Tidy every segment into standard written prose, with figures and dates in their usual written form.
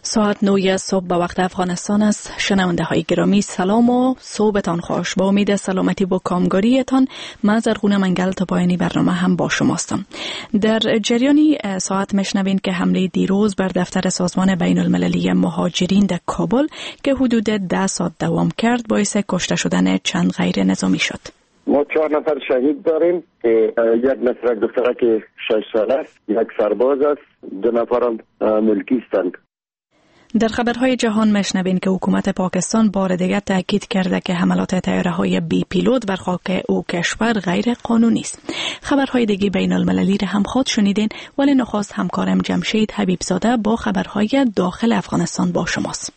ساعت 9 صبح به وقت افغانستان است. شنونده های گرامی سلام و صبحتان خوش. با امید سلامتی و کامگاریتان من زرغونه منگل تا پایانی برنامه هم با شماستم. در جریانی ساعت میشنوین که حمله دیروز بر دفتر سازمان بین المللی مهاجرین در کابل که حدود 10 ساعت دوام کرد باعث کشته شدن چند غیر نظامی شد. ما 4 نفر شهید داریم که یک نفر دخترک 6 ساله است، یک سرباز است، 2 نفر ملکی هستند. در خبرهای جهان میشنوین که حکومت پاکستان بار دیگر تاکید کرده که حملات طیاره‌های بی پیلوت بر خاک او کشور غیر قانونی است. خبرهای دیگه بین المللی را هم خود شنیدین، ولی نخست همکارم جمشید حبیبزاده با خبرهای داخل افغانستان با شماست.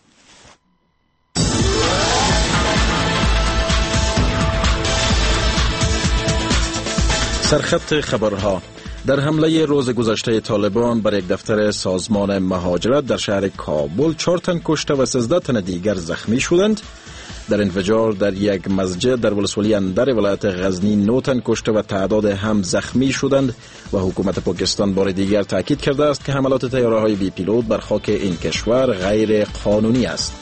سرخط خبرها. در حمله روز گذشته طالبان بر یک دفتر سازمان مهاجرت در شهر کابل 4 تن کشته و 13 تن دیگر زخمی شدند. در انفجار در یک مسجد در ولسوالی اندر ولایت غزنی 9 تن کشته و تعداد هم زخمی شدند و حکومت پاکستان بار دیگر تاکید کرده است که حملات طیاره‌های بی پیلوت بر خاک این کشور غیر قانونی است.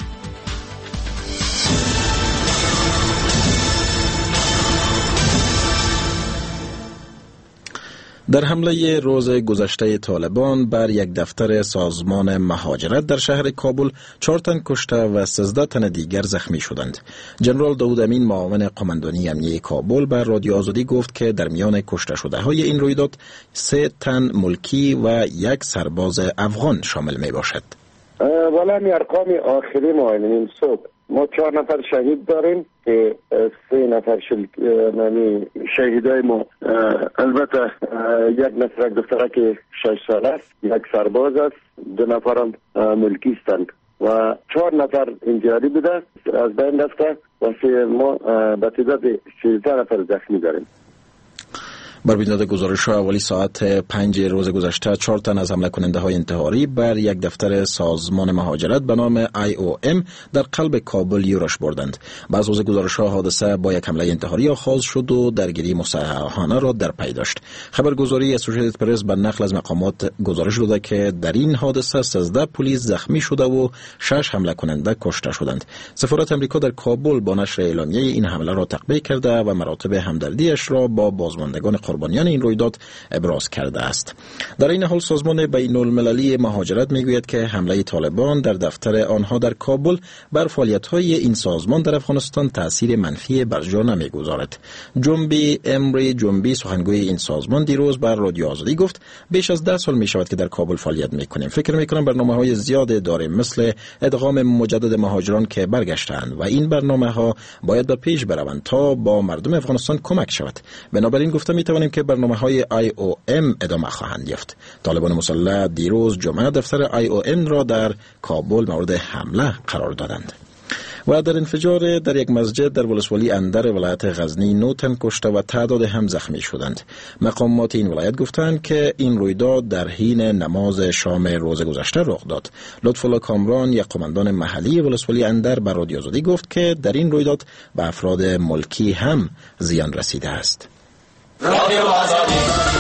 در حمله روز گذشته طالبان بر یک دفتر سازمان مهاجرت در شهر کابل 4 تن کشته و 13 تن دیگر زخمی شدند. جنرال داود امین معاون قماندانی امنیه کابل بر رادیو آزادی گفت که در میان کشته شده های این رویداد 3 تن ملکی و 1 سرباز افغان شامل می باشد. والا ارقام آخری ما صبح ما 4 نفر شهید داریم که 3 نفر شهیدای ما البته 1 نفر دخترک 6 ساله است، 1 سرباز است، 2 نفر ملکی هستند و 4 نفر انجاری بوده از بین رفته و ما به تعداد 13 نفر زخمی داریم. بر بنیاد گزارش‌ها اولی ساعت 5 روز گذشته 4 تن از حمله کننده های انتحاری بر یک دفتر سازمان مهاجرت به نام IOM در قلب کابل یورش بردند. بعض از گزارش‌ها حادثه با یک حمله انتحاری آغاز شد و درگیری مسلحانه را در پی داشت. خبرگزاری اسوسییتد پرس به نقل از مقامات گزارش داده که در این حادثه 13 پلیس زخمی شده و 6 حمله کننده کشته شدند. سفارت آمریکا در کابل با نشر اعلامیه این حمله را تقبیح کرده و مراتب همدردیش را با بازماندگان قربانیان این رویداد ابراز کرده است. در این حال سازمان بین المللی مهاجرت میگوید که حمله طالبان در دفتر آنها در کابل بر فعالیت‌های این سازمان در افغانستان تأثیر منفی بر جا نمیگذارد. جنبی امری جنبی سخنگوی این سازمان دیروز بر رادیو آزادی گفت بیش از 10 سال می شود که در کابل فعالیت میکنیم. فکر میکنم برنامه‌های زیاد داریم مثل ادغام مجدد مهاجران که برگشتند و این برنامه‌ها باید به پیش بروند تا با مردم افغانستان کمک شود. بنابراین گفته میتوانیم که برنامه‌های IOM ادامه خواهند یافت. طالبان مسلح دیروز جمعه دفتر IOM را در کابل مورد حمله قرار دادند. و در انفجار در یک مسجد در ولسوالی اندر ولایت غزنی 9 تن کشته و تعداد هم زخمی شدند. مقامات این ولایت گفتند که این رویداد در حین نماز شام روز گذشته رخ داد. لطف‌الله کامران یک قماندان محلی ولسوالی اندر بر رادیو آزادی گفت که در این رویداد به افراد ملکی هم زیان رسیده است. رادیو آزادی.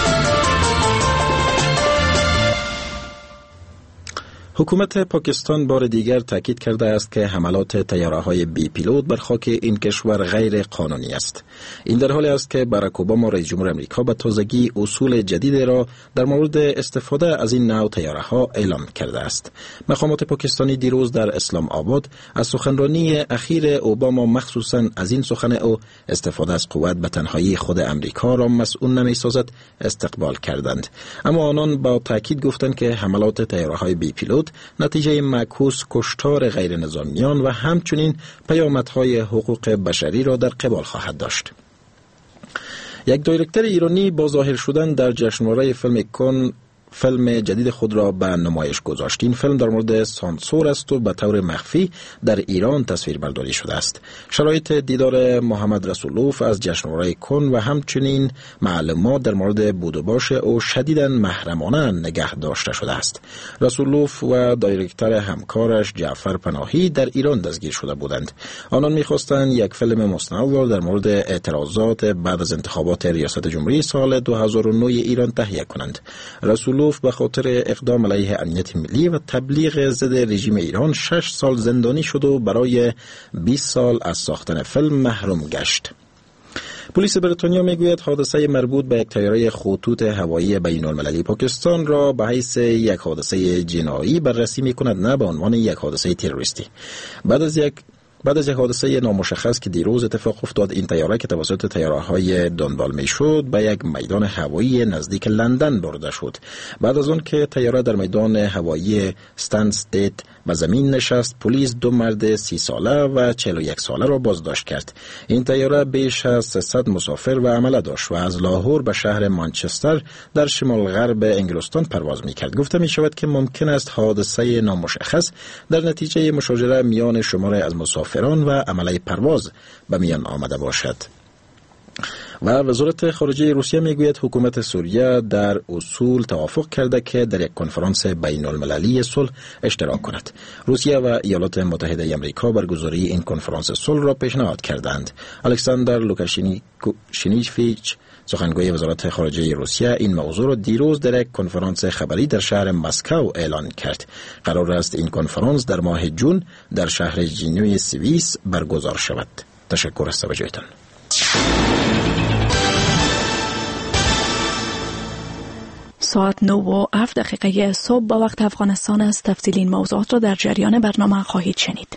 حکومت پاکستان بار دیگر تاکید کرده است که حملات طیاره‌های بی پیلوت بر خاک این کشور غیر قانونی است. این در حالی است که باراک اوباما رئیس جمهور آمریکا به تازگی اصول جدیدی را در مورد استفاده از این نوع طیاره‌ها اعلام کرده است. مقامات پاکستانی دیروز در اسلام آباد از سخنرانی اخیر اوباما مخصوصاً از این سخن او استفاده از قوت به تنهایی خود آمریکا را مسئول نمی‌سازد استقبال کردند. اما آنان با تاکید گفتند که حملات طیاره‌های بی پیلوت نتیجه معکوس کشتار غیر نظامیان و همچنین پیامدهای حقوق بشری را در قبال خواهد داشت. یک دایرکتور ایرانی با ظاهر شدن در جشنواره فیلم جدید خود را به نمایش گذاشت. این فیلم در مورد سانسور است و به طور مخفی در ایران تصویر برداری شده است. شرایط دیدار محمد رسولوف از جشنواره کن و همچنین معلومات در مورد بود و باش او شدیداً محرمانه نگه داشته شده است. رسولوف و دایرکتور همکارش جعفر پناهی در ایران دستگیر شده بودند. آنان می‌خواستند یک فیلم مستند را در مورد اعتراضات بعد از انتخابات ریاست جمهوری سال 2009 ایران تهیه کنند. رسولوف مخلوف به خاطر اقدام علیه امنیت ملی و تبلیغ ضد رژیم ایران 6 سال زندانی شد و برای 20 سال از ساختن فیلم محروم گشت. پلیس بریتانیا میگوید حادثه مربوط به یک طیاره خطوط هوایی بین المللی پاکستان را به حیث یک حادثه جنایی بررسی میکند، نه به عنوان یک حادثه تروریستی. بعد از یک حادثه نامشخص که دیروز اتفاق افتاد، این طیاره که توسط طیاره‌های دنبال میشد به یک میدان هوایی نزدیک لندن برده شد. بعد از آن که طیاره در میدان هوایی استنستد به زمین نشست، پلیس 2 مرد 30 ساله و 41 ساله را بازداشت کرد. این طیاره بیش از 300 مسافر و عمله داشت و از لاهور به شهر مانچستر در شمال غرب انگلستان پرواز میکرد. گفته می شود که ممکن است حادثه نامشخص در نتیجه مشاجره میان شماری از مسافران و عمله پرواز به میان آمده باشد. و وزارت خارجه روسیه میگوید حکومت سوریه در اصول توافق کرده که در یک کنفرانس بین المللی صلح اشتراک کند. روسیه و ایالات متحده آمریکا برگزاری این کنفرانس صلح را پیشنهاد کردند. الکساندر لوکاشینیچ، سخنگوی وزارت خارجه روسیه، این موضوع را دیروز در یک کنفرانس خبری در شهر مسکو اعلان کرد. قرار است این کنفرانس در ماه جون در شهر ژنو سوئیس برگزار شود. تشکر از توجهتان. ساعت 9:07 صبح با وقت افغانستان است. تفصیل این موضوعات را در جریان برنامه خواهید شنید.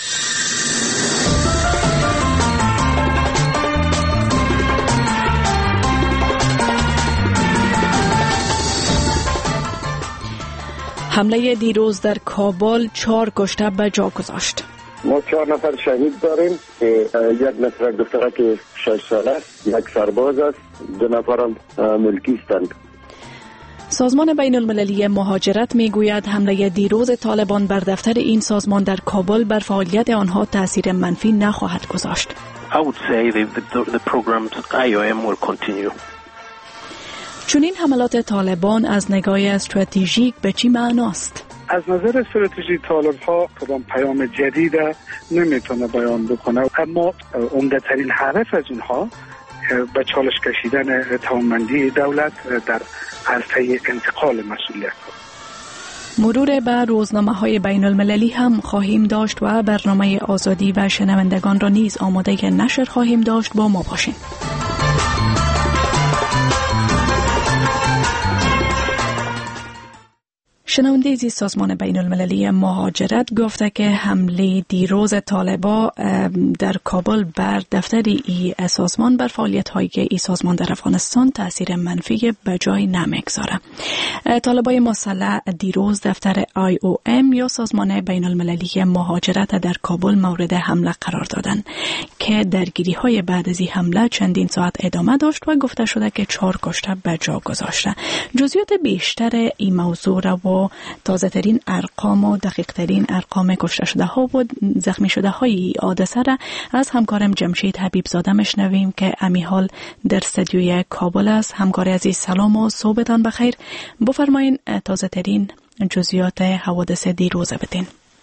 حمله دیروز در کابل 4 کشته به جا گذاشت. ما 4 نفر شهید داریم که یک نفر دختره که 6 ساله است، یک سرباز است، 2 نفرم ملکی هستند. سازمان بین المللی مهاجرت میگوید حمله دیروز طالبان بر دفتر این سازمان در کابل بر فعالیت آنها تأثیر منفی نخواهد گذاشت. چنین حملات طالبان از نگاه استراتژیک به چی معناست؟ از نظر استراتژی طالب‌ها کدام پیام جدید نمیتونه بیان بکنه، اما عمده ترین هدف از اونها به چالش کشیدن توانمندی دولت در عرصه انتقال مسئولیت. مرور به روزنامه‌های بین المللی هم خواهیم داشت و برنامه آزادی و شنوندگان را نیز آماده نشر خواهیم داشت. با ما باشین. شنونده عزیز، سازمان بین المللی مهاجرت گفته که حمله دیروز طالبان در کابل بر دفتر ای سازمان بر فعالیت‌های ای سازمان در افغانستان تأثیر منفی به جای نمیگذاره. طالبان مسلح دیروز دفتر IOM یا سازمان بین المللی مهاجرت در کابل مورد حمله قرار دادند که درگیری‌های بعد از این حمله چندین ساعت ادامه داشت و گفته شده که 4 کشته به جا گذاشته. جزئیات بیشتر این موضوع را و تازه ترین ارقام و دقیق ترین ارقام کشته شده ها و زخمی شده های حادثه را از همکارم جمشید حبیبزاده مشنویم که امی حال در استودیوی کابل است. همکار عزیز سلام و صبحتان بخیر. بفرمایین تازه ترین جزئیات حوادث دیروز بدین.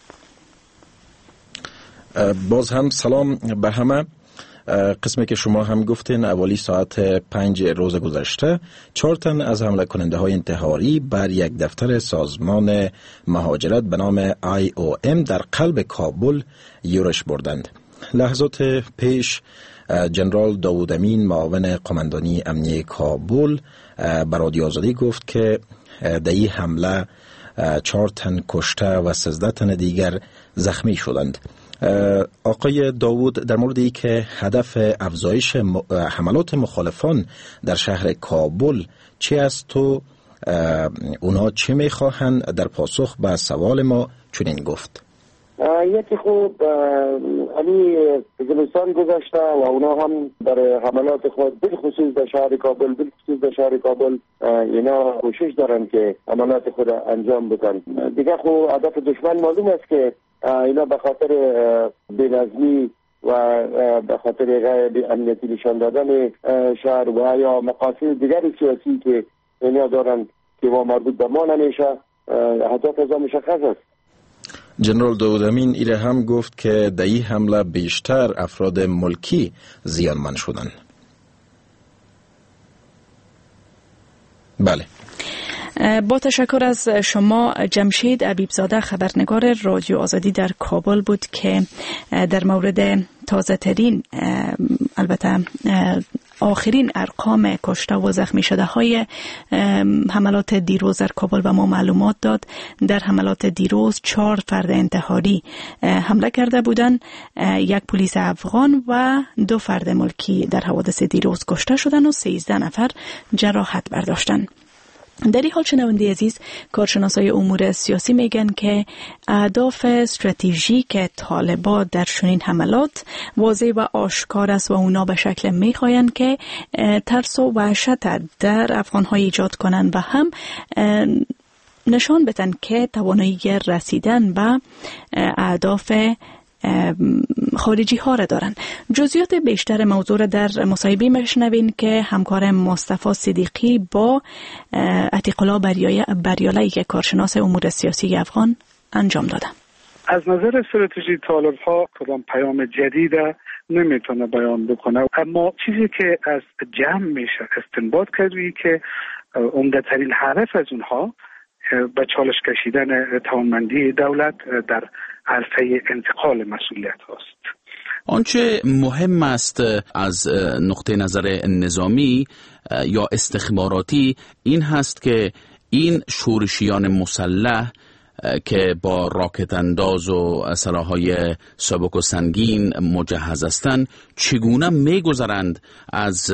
باز هم سلام به همه. قسمی که شما هم گفتین اوالی ساعت 5 روز گذشته 4 تن از حمله کننده های انتحاری بر یک دفتر سازمان مهاجرت به نام IOM در قلب کابل یورش بردند. لحظات پیش جنرال داوود امین معاون قماندانی امنیه کابل به رادیو آزادی گفت که در این حمله 4 تن کشته و 13 تن دیگر زخمی شدند. آقای داوود، در مورد ای که هدف افزایش حملات مخالفان در شهر کابل چی است و اونا چی میخواهند، در پاسخ به سوال ما چنین گفت. یکی خوب علی زمستان گذشته و اونا هم در حملات خود بالخصوص در شهر کابل اینا کوشش دارن که حملات خود انجام بدن. دیگه خب هدف دشمن معلوم است که اینا به خاطر بی‌نظمی و به خاطر غیر امنیتی نشان دادن شهر و یا مقاصد دیگری سیاسی که اینا دارن که مربوط به ما نمیشه، هدف از مشخص است. جنرال داوود امین ایره هم گفت که در این حمله بیشتر افراد ملکی زیانمند شدند. بله. با تشکر از شما. جمشید عبیبزاده خبرنگار رادیو آزادی در کابل بود که در مورد تازه ترین البته آخرین ارقام کشته و زخمی شده های حملات دیروز در کابل و ما معلومات داد. در حملات دیروز 4 فرد انتحاری حمله کرده بودند، 1 پلیس افغان و 2 فرد ملکی در حوادث دیروز کشته شدند و 13 نفر جراحت برداشتند. در این حال شنونده عزیز، کارشناسای امور سیاسی میگن که اهداف استراتژیک طالبان در چنین حملات واضح و آشکار است و اونا به شکل میخواین که ترس و وحشت در افغان‌ها ایجاد کنن و هم نشان بدن که توانایی رسیدن به اهداف خارجی ها را دارن. جزئیات بیشتر موضوع را در مصاحبه میشنوین که همکار مصطفی صدیقی با عتیق الله بریالایی که کارشناس امور سیاسی افغان انجام داده. از نظر استراتژی طالب ها کدام پیام جدید نمیتونه بیان بکنه، اما چیزی که از جمع میشه استنباط کردی که عمده ترین هدف از اونها به چالش کشیدن توانمندی دولت در عرصه انتقال مسئولیت هاست. آنچه مهم است از نقطه نظر نظامی یا استخباراتی این هست که این شورشیان مسلح که با راکت انداز و سلاح‌های سبک و سنگین مجهز هستند چگونه می‌گذرند از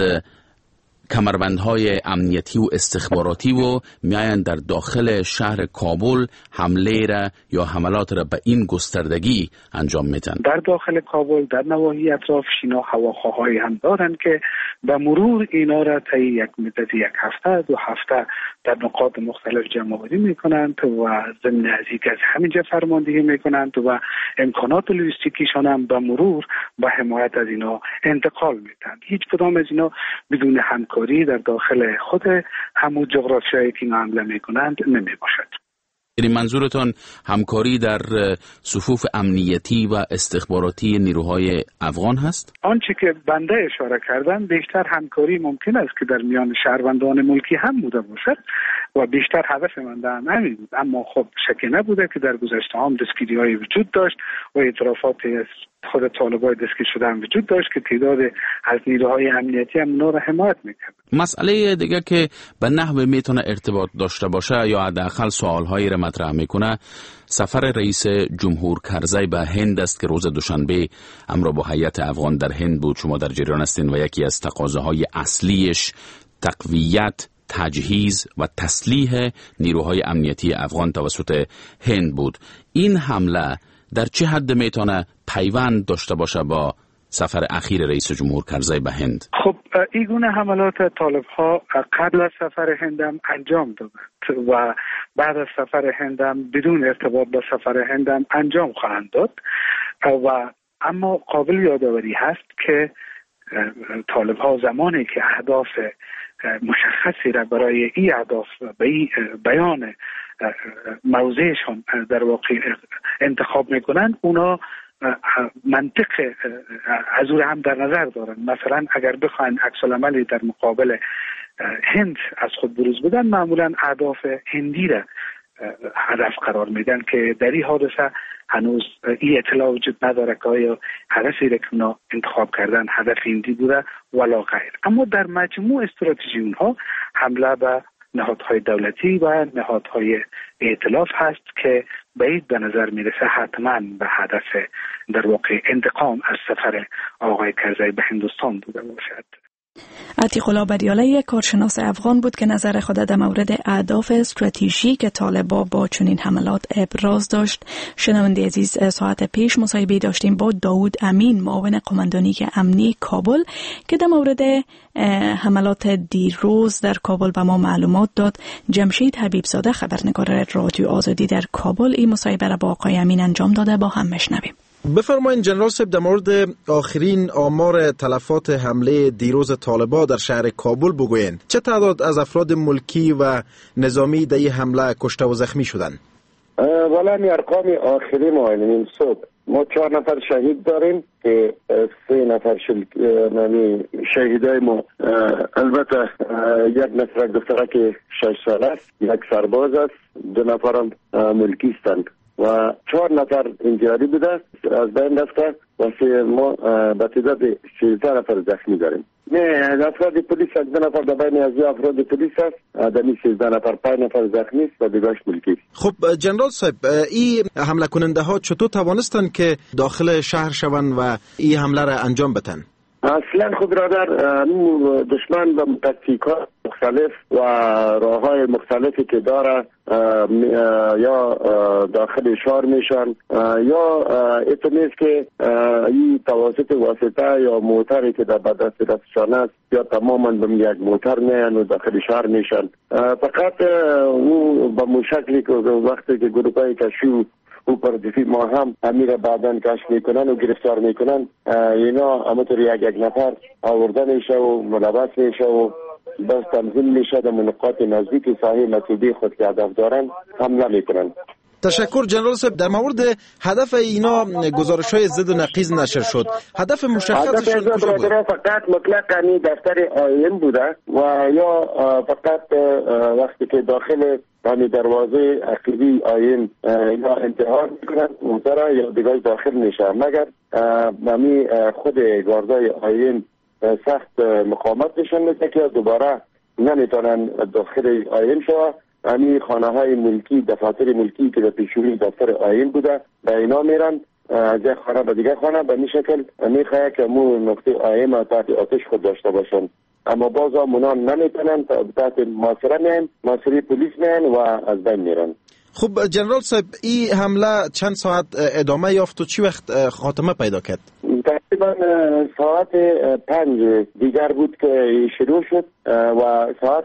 کمربندهای امنیتی و استخباراتی و میاین در داخل شهر کابل حمله را یا حملات را به این گستردگی انجام میدن. در داخل کابل در نواحی اطراف شینا هواخواهایی هم دارند که به مرور اینا را طی یک مدت 1 هفته 2 هفته در نقاط مختلف جمع‌آوری میکنند و ضمن از همینجا فرماندهی میکنند و امکانات لوجستیکیشان هم به مرور با حمایت از اینا انتقال میدن. هیچ کدام از اینا بدون همکاری در داخل خود همون جغرافیایی که اینا حمله میکنند نمی باشد. یعنی منظورتان همکاری در صفوف امنیتی و استخباراتی نیروهای افغان هست؟ آنچه که بنده اشاره کردم بیشتر همکاری ممکن است که در میان شهروندان ملکی هم بوده باشد و بیشتر هدف من در همین بود، اما خب شکی نبوده که در گذشته هم دستگیری‌های وجود داشت و اعترافات خود طالبان دستگیر شده هم وجود داشت که تعداد از نیروهای امنیتی هم اونا را حمایت میکرد. مسئله دیگه که به نحو میتونه ارتباط داشته باشه یا حداقل سوالهایی را مطرح میکنه سفر رئیس جمهور کرزی به هند است که روز دوشنبه همراه با هیئت افغان در هند بود. شما در جریان هستین و یکی از تقاضاهای اصلیش تقویت، تجهیز و تسلیح نیروهای امنیتی افغان توسط هند بود. این حمله در چه حد میتونه پیوند داشته باشه با سفر اخیر رئیس جمهور کرزی به هند؟ خب این گونه حملات طالب ها قبل از سفر هندم انجام دادند و بعد از سفر هندم بدون ارتباط با سفر هندم انجام خواهند داد و اما قابل یادآوری هست که طالب ها زمانی که اهداف مشخصی را برای این اهداف به بیان موضعشان در واقع انتخاب میکنن، اونا منطق از او هم در نظر دارن. مثلا اگر بخواین عکس العملی در مقابل هند از خود بروز بدن، معمولا اهداف هندی را هدف قرار میدن که در این حادثه هنوز این اطلاع وجود نداره که آیا هدفی را که اونا انتخاب کردن هدف هندی بوده ولا غیر. اما در مجموع استراتژی اونها حمله به نهادهای دولتی و نهادهای ائتلاف هست که بعید به نظر میرسه حتما به هدف در واقع انتقام از سفر آقای کرزی به هندوستان بوده باشد. عتیق الله بریالایی کارشناس افغان بود که نظر خود در مورد اهداف استراتژیک طالبان با چنین حملات ابراز داشت. شنونده عزیز، ساعت پیش مصاحبه داشتیم با داود امین، معاون قماندانی امنی کابل، که در مورد حملات دیروز در کابل به ما معلومات داد. جمشید حبیبزاده خبرنگار رادیو آزادی در کابل این مصاحبه را با آقای امین انجام داده. با هم بشنویم. بفرمایید جنرال صاحب، در مورد آخرین آمار تلفات حمله دیروز طالبان در شهر کابل بگوین. چه تعداد از افراد ملکی و نظامی در این حمله کشته و زخمی شدند؟ والا ارقام آخری ما این صبح ما 4 نفر شهید داریم که 3 نفر شهیدای ما البته یک نفر دخترک 6 ساله است، یک سرباز است، 2 نفرم ملکی هستند و 4 نفر انتحاری بوده از بین رفته و ما به تعداد 13 نفر زخمی داریم. نه افراد پلیس از 2 نفر در بین از افراد پلیس است، در 13 نفر 5 نفر زخمی است و دیگرش ملکی. خب جنرال صاحب، این حمله کننده ها چطور توانستند که داخل شهر شوند و این حمله را انجام بدن؟ اصلا خود برادر دشمن با تکتیک‌ها مختلف و راه‌های مختلفی که داره یا داخل شهر میشن یا اتمیز که این توسط واسطه یا موتری که در دستشان است یا تماما به یک موتر میان و داخل شهر میشن. فقط او با مشکلی که وقتی که گروه‌های کشی او پردیفی ما هم امیر بعداً کشف میکنن و گرفتار میکنن، اینا همونطور یک نفر آورده میشه و ملبس میشه و بس تنظیم میشه در منقاط نزدیک ساحه مطلوبی خود که هدف دارن حمله میکنن. تشکر جنرال صاحب. در مورد هدف اینا گزارش‌های ضد و نقیض نشر شد. هدف مشخصشون کجا بود؟ فقط مطلقاً دفتر آیین بوده و یا فقط وقتی که داخل یعنی دروازه عقیدی آیین یا انتحار میکنن اونجا یا دیگه داخل میشه، مگر نمی خود گاردای آیین سخت مقاومت نشون میده که دوباره نمیتونن داخل آیین شوه. یعنی خانه های ملکی، دفاتر ملکی که در پیشونی دفتر آیین بوده به اینا میرن از یک خانه به دیگه خانه، به این شکل میخواه که مو نقطه آیین تحت آتش خود داشته باشن، اما باز همونان نمیتونن تحت محاصره میان، محاصره پلیس میان و از بین میرن. خب جنرال صاحب، این حمله چند ساعت ادامه یافت و چی وقت خاتمه پیدا کرد؟ تقریبا ساعت 5 دیگر بود که شروع شد و ساعت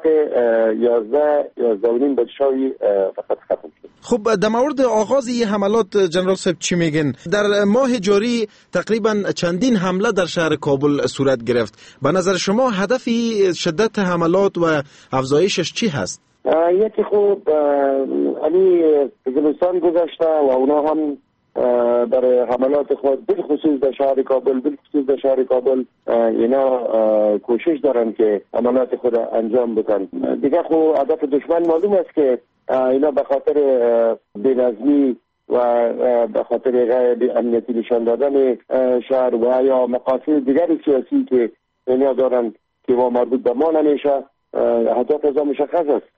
11 و نیم بجشاوی فقط ختم شد. خب در مورد آغاز این حملات جنرال صاحب چی میگن؟ در ماه جاری تقریبا چندین حمله در شهر کابل صورت گرفت. به نظر شما هدف شدت حملات و افزایشش چی هست؟ یکی خوب علی زمستان گذشته و اونا هم برای حملات خود بالخصوص در شهر کابل اینا کوشش دارن که حملات خود انجام بدن. دیگه خب هدف دشمن معلوم است که اینا به خاطر بی‌نظمی و به خاطر غیر امنیتی نشان دادن شهر و یا مقاصد دیگر سیاسی که اینا دارن که ما مربوط به ما نمیشه، هدف از مشخص است.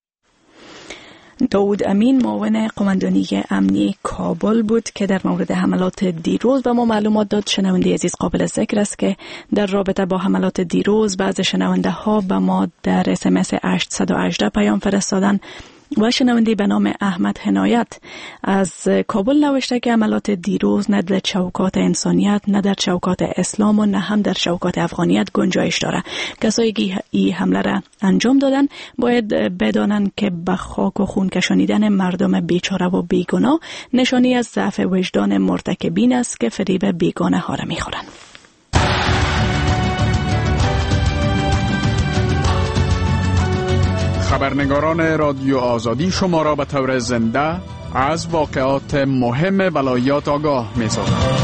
داود امین معاون قماندانی امنی کابل بود که در مورد حملات دیروز به ما معلومات داد. شنونده عزیز قابل ذکر است که در رابطه با حملات دیروز بعض شنونده ها به ما در SMS 818 پیام فرستادن و شنونده به نام احمد حنایت از کابل نوشته که عملات دیروز نه در چوکات انسانیت، نه در چوکات اسلام و نه هم در چوکات افغانیت گنجایش داره. کسایی که این حمله را انجام دادن باید بدانند که به خاک و خون کشانیدن مردم بیچاره و بیگناه نشانی از ضعف وجدان مرتکبین است که فریب بیگانه ها را میخورند. خبرنگاران رادیو آزادی شما را به طور زنده از واقعات مهم ولایات آگاه می‌سازند.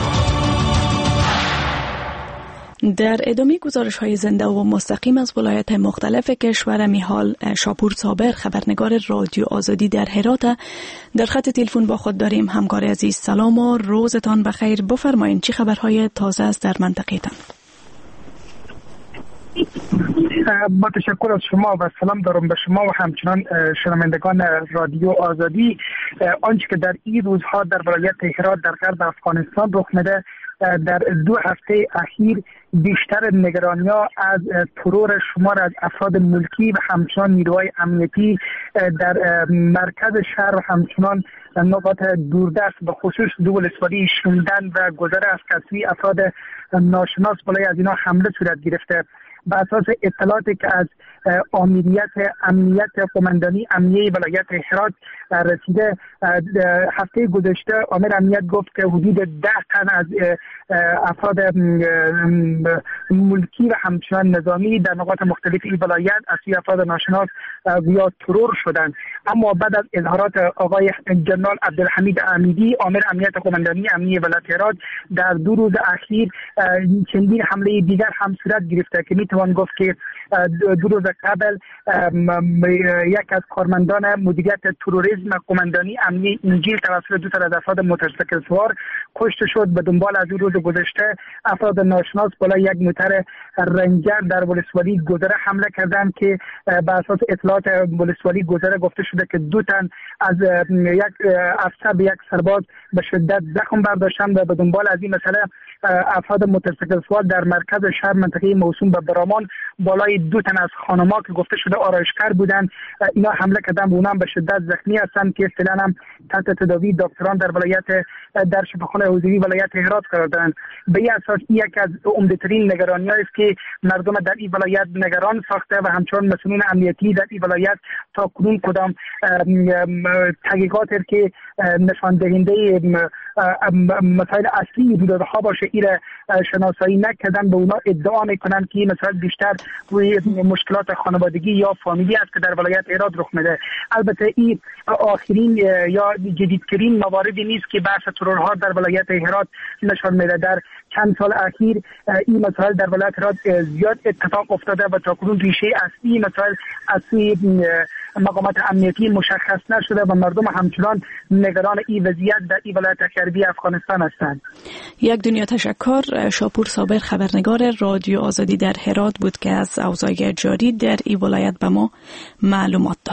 در ادامه گزارش‌های زنده و مستقیم از ولایات مختلف کشور میحال شاپور صابر خبرنگار رادیو آزادی در هرات در خط تلفن با خود داریم. همکار عزیز سلام و روزتان بخیر. بفرمایید چه خبرهای تازه است در منطقه‌تان؟ با تشکر از شما و سلام دارم به شما و همچنان شنوندگان رادیو آزادی. آنچه که در این روزها در ولایت هرات در غرب افغانستان رخ میده، در 2 هفته اخیر بیشتر نگرانی‌ها از ترور شمار از افراد ملکی و همچنان نیروهای امنیتی در مرکز شهر و همچنان نقاط دوردست به خصوص ولسوالی شوندن و گذر از کسری افراد ناشناس بالای از اینا حمله صورت گرفته. به اساس اطلاعاتی که از آمریت امنیت قماندانی امنیه ولایت هرات رسیده. هفته گذشته آمر امنیت گفت که حدود 10 تن از افراد ملکی و همچنان نظامی در نقاط مختلف این ولایت از سوی افراد ناشناس یا ترور شدند. اما بعد از اظهارات آقای جنرال عبدالحمید امیدی آمر امنیت قماندانی امنیه ولایت هرات در 2 روز اخیر چندین حمله دیگر هم صورت گرفته که میتوان گفت که 2 روز قبل یک از کارمندان مدیریت تروریسم قماندانی امنیه انجیل توسط 2 تن از افراد موتورسیکل سوار کشته شد. به دنبال از 2 روز گذشته افراد ناشناس بالای یک موتر رنجر در ولسوالی گذره حمله کردند که بر اساس اطلاعات ولسوالی گذره گفته شده که 2 تن از یک افسر به یک سرباز به شدت زخم برداشتند و به دنبال از این مسئله افراد موتورسیکل سوار در مرکز شهر منطقه موسوم به برامان بالای 2 تن از خانم‌ها که گفته شده آرایشگر بودند اینا حمله کردن و اونها به شدت زخمی هستند که فعلا هم تحت تداوی دکتران در ولایت در شفاخانه حضوری ولایت هرات قرار دارند. به این اساس یک از عمده‌ترین نگرانی‌ها است که مردم در این ولایت نگران ساخته و همچنان مسئولین امنیتی در این ولایت تا کنون کدام تحقیقاتی که نشان دهنده مسائل اصلی رویدادها باشه ایره شناسایی نکردن. به اونا ادعا میکنن که این مسائل بیشتر روی مشکلات خانوادگی یا فامیلی است که در ولایت هرات رخ میده. البته این آخرین یا جدیدترین مواردی نیست که بحث ترورها در ولایت هرات نشان میده. در چند سال اخیر این مسائل در ولایت هرات زیاد اتفاق افتاده و تاکنون ریشه اصلی مسائل از سوی مقامات امنیتی مشخص نشده و مردم همچنان نگران این وضعیت در این ولایت غربی افغانستان هستند. یک دنیا تشکر. شاپور صابر خبرنگار رادیو آزادی در هرات بود که از اوضاع جاری در این ولایت به ما معلومات داد.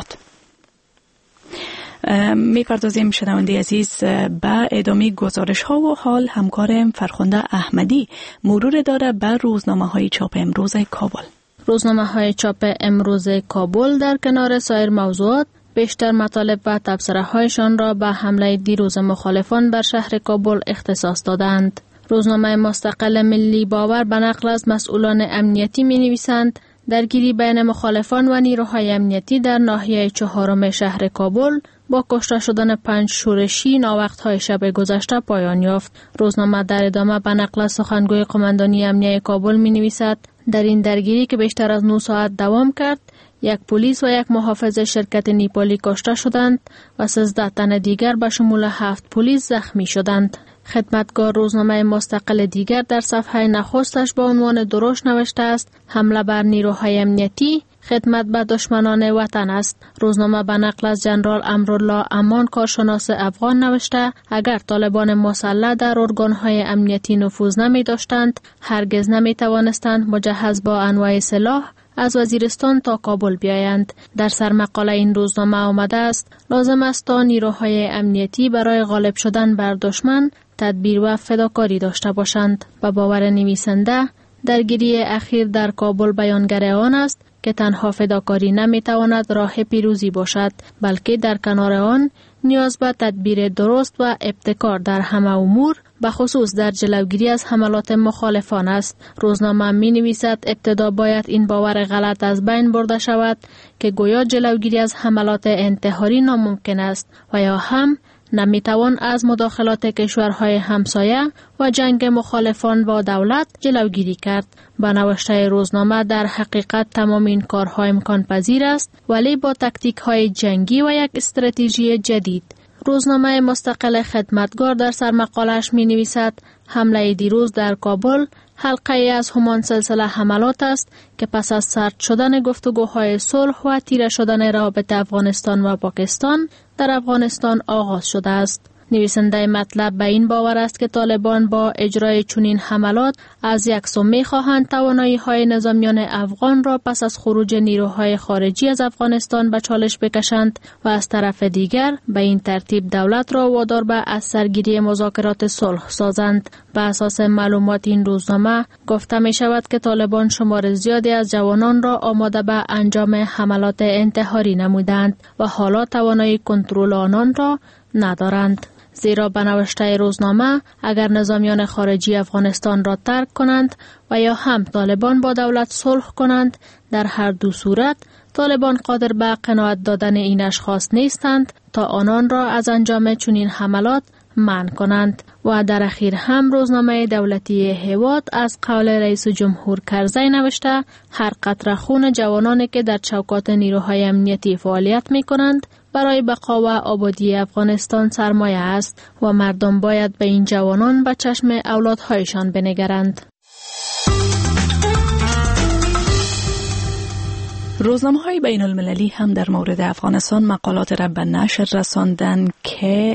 می‌پردازیم شنونده عزیز به ادامه گزارش ها و حال همکارم فرخنده احمدی مرور داره بر روزنامه‌های چاپ امروز کابل. روزنامه‌های چاپ امروز کابل در کنار سایر موضوعات بیشتر مطالب و تبصره‌هایشان را به حمله دیروز مخالفان بر شهر کابل اختصاص دادند. روزنامه مستقل ملی باور به نقل از مسئولان امنیتی می‌نویسند درگیری بین مخالفان و نیروهای امنیتی در ناحیه 4 شهر کابل با کشته شدن 5 شورشی ناوقت‌های شب گذشته پایان یافت. روزنامه در ادامه به نقل از سخنگوی قماندانی امنیه کابل می‌نویسد در این درگیری که بیشتر از 9 ساعت دوام کرد، 1 پلیس و 1 محافظ شرکت نیپالی کشته شدند و 13 تن دیگر به شمول 7 پلیس زخمی شدند. خدمتگار روزنامه مستقل دیگر در صفحه نخستش با عنوان دروش نوشته است حمله بر نیروهای امنیتی خدمت به دشمنان وطن است. روزنامه به نقل از جنرال امرالله امان کارشناس افغان نوشته اگر طالبان مسلح در ارگانهای امنیتی نفوذ نمی داشتند هرگز نمی توانستند مجهز با انواع سلاح از وزیرستان تا کابل بیایند. در سرمقاله این روزنامه آمده است لازم است تا نیروهای امنیتی برای غالب شدن بر دشمن تدبیر و فداکاری داشته باشند. به باور نویسنده درگیری اخیر در کابل بیانگر آن است که تنها فداکاری نمیتواند راه پیروزی باشد، بلکه در کنار آن نیاز به تدبیر درست و ابتکار در همه امور به خصوص در جلوگیری از حملات مخالفان است. روزنامه می نویسد ابتدا باید این باور غلط از بین برده شود که گویا جلوگیری از حملات انتحاری ناممکن است و یا هم نمیتوان از مداخلات کشورهای همسایه و جنگ مخالفان با دولت جلوگیری کرد. با نوشته روزنامه در حقیقت تمام این کارها امکان پذیر است ولی با تکتیک های جنگی و یک استراتژی جدید. روزنامه مستقل خدمتگار در سرمقالش می نویسد حمله دیروز در کابل حلقه از همان سلسله حملات است که پس از سرد شدن گفتگوهای صلح و تیره شدن روابط افغانستان و پاکستان در افغانستان آغاز شده است. نویسنده مطلب به این باور است که طالبان با اجرای چنین حملات از یک سو می‌خواهند توانایی‌های نظامیان افغان را پس از خروج نیروهای خارجی از افغانستان به چالش بکشند و از طرف دیگر به این ترتیب دولت را وادار به از سرگیری مذاکرات صلح سازند. به اساس معلومات این روزنامه گفته می شود که طالبان شمار زیادی از جوانان را آماده به انجام حملات انتحاری نمودند و حالا توانایی کنترل آنان را ندارند. زیرا به نوشته روزنامه اگر نظامیان خارجی افغانستان را ترک کنند و یا هم طالبان با دولت صلح کنند، در هر دو صورت طالبان قادر به قناعت دادن این اشخاص نیستند تا آنان را از انجام چنین حملات منع کنند. و در اخیر هم روزنامه دولتی هیواد از قول رئیس جمهور کرزی نوشته هر قطره خون جوانانی که در چوکات نیروهای امنیتی فعالیت می کنند برای بقا و آبادی افغانستان سرمایه است و مردم باید به این جوانان به چشم اولادهایشان بنگرند. روزنامه‌های بین المللی هم در مورد افغانستان مقالات را به نشر رساندند که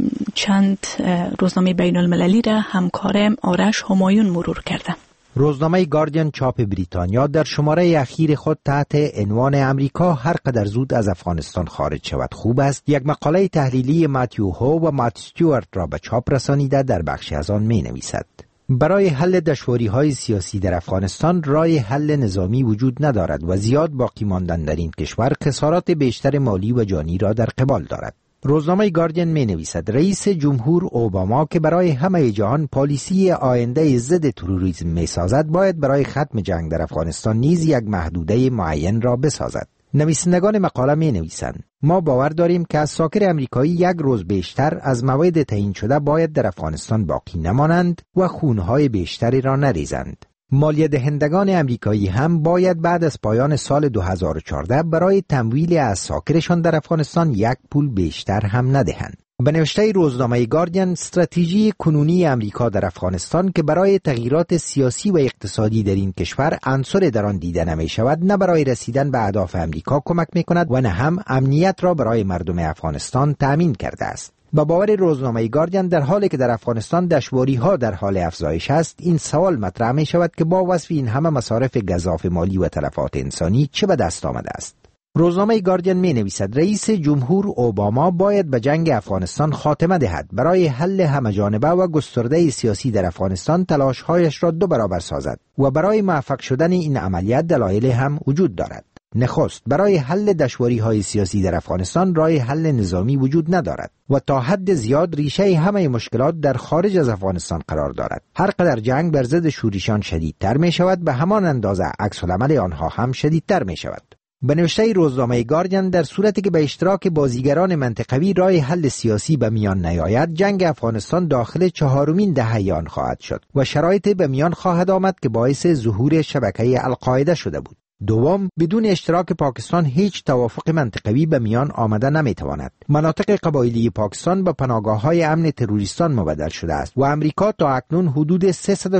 چند روزنامه بین المللی را همکار آرش همایون مرور کرده. روزنامه گاردین چاپ بریتانیا در شماره اخیر خود تحت عنوان امریکا هر قدر زود از افغانستان خارج شود خوب است یک مقاله تحلیلی ماتیو هو و مات استیوارت را به چاپ رسانیده. در بخشی از آن می نویسد برای حل دشواری‌های سیاسی در افغانستان راه حل نظامی وجود ندارد و زیاد باقی ماندن در این کشور خسارات بیشتر مالی و جانی را در قبال دارد. روزنامه گاردین می نویسد رئیس جمهور اوباما که برای همه جهان پالیسی آینده ضد تروریسم می سازد باید برای ختم جنگ در افغانستان نیز یک محدوده معین را بسازد. نویسندگان مقاله می نویسند ما باور داریم که از ساکر امریکایی یک روز بیشتر از موعد تعیین شده باید در افغانستان باقی نمانند و خونهای بیشتری را نریزند. مالیه دهندگان امریکایی هم باید بعد از پایان سال 2014 برای تمویل اساکرشان در افغانستان یک پول بیشتر هم ندهند. به نوشته روزنامه گاردین استراتژی کنونی امریکا در افغانستان که برای تغییرات سیاسی و اقتصادی در این کشور عنصر در آن دیده نمی شود نه برای رسیدن به اهداف امریکا کمک می کند و نه هم امنیت را برای مردم افغانستان تأمین کرده است. با باور روزنامه گاردین در حالی که در افغانستان دشواری ها در حال افزایش است این سوال مطرح می شود که با وصف این همه مصارف گزاف مالی و تلفات انسانی چه به دست آمده است. روزنامه گاردین می نویسد رئیس جمهور اوباما باید به جنگ افغانستان خاتمه دهد برای حل همه‌جانبه و گسترده سیاسی در افغانستان تلاش‌هایش را 2 برابر سازد و برای موفق شدن این عملیات دلایل هم وجود دارد. نخست برای حل دشواری‌های سیاسی در افغانستان راه حل نظامی وجود ندارد و تا حد زیاد ریشه همه مشکلات در خارج از افغانستان قرار دارد. هر قدر جنگ بر ضد شورشیان شدیدتر می شود به همان اندازه عکس العمل آنها هم شدیدتر می شود. به نوشته روزنامه گاردین در صورتی که به اشتراک بازیگران منطقوی راه حل سیاسی به میان نیاید جنگ افغانستان داخل 4مین دهه آن خواهد شد و شرایط به میان خواهد آمد که باعث ظهور شبکه القاعده شده بود. دوم بدون اشتراک پاکستان هیچ توافق منطقوی به میان آمده نمیتواند. مناطق قبایلی پاکستان به پناهگاه‌های امن تروریستان مبدل شده است و امریکا تا اکنون حدود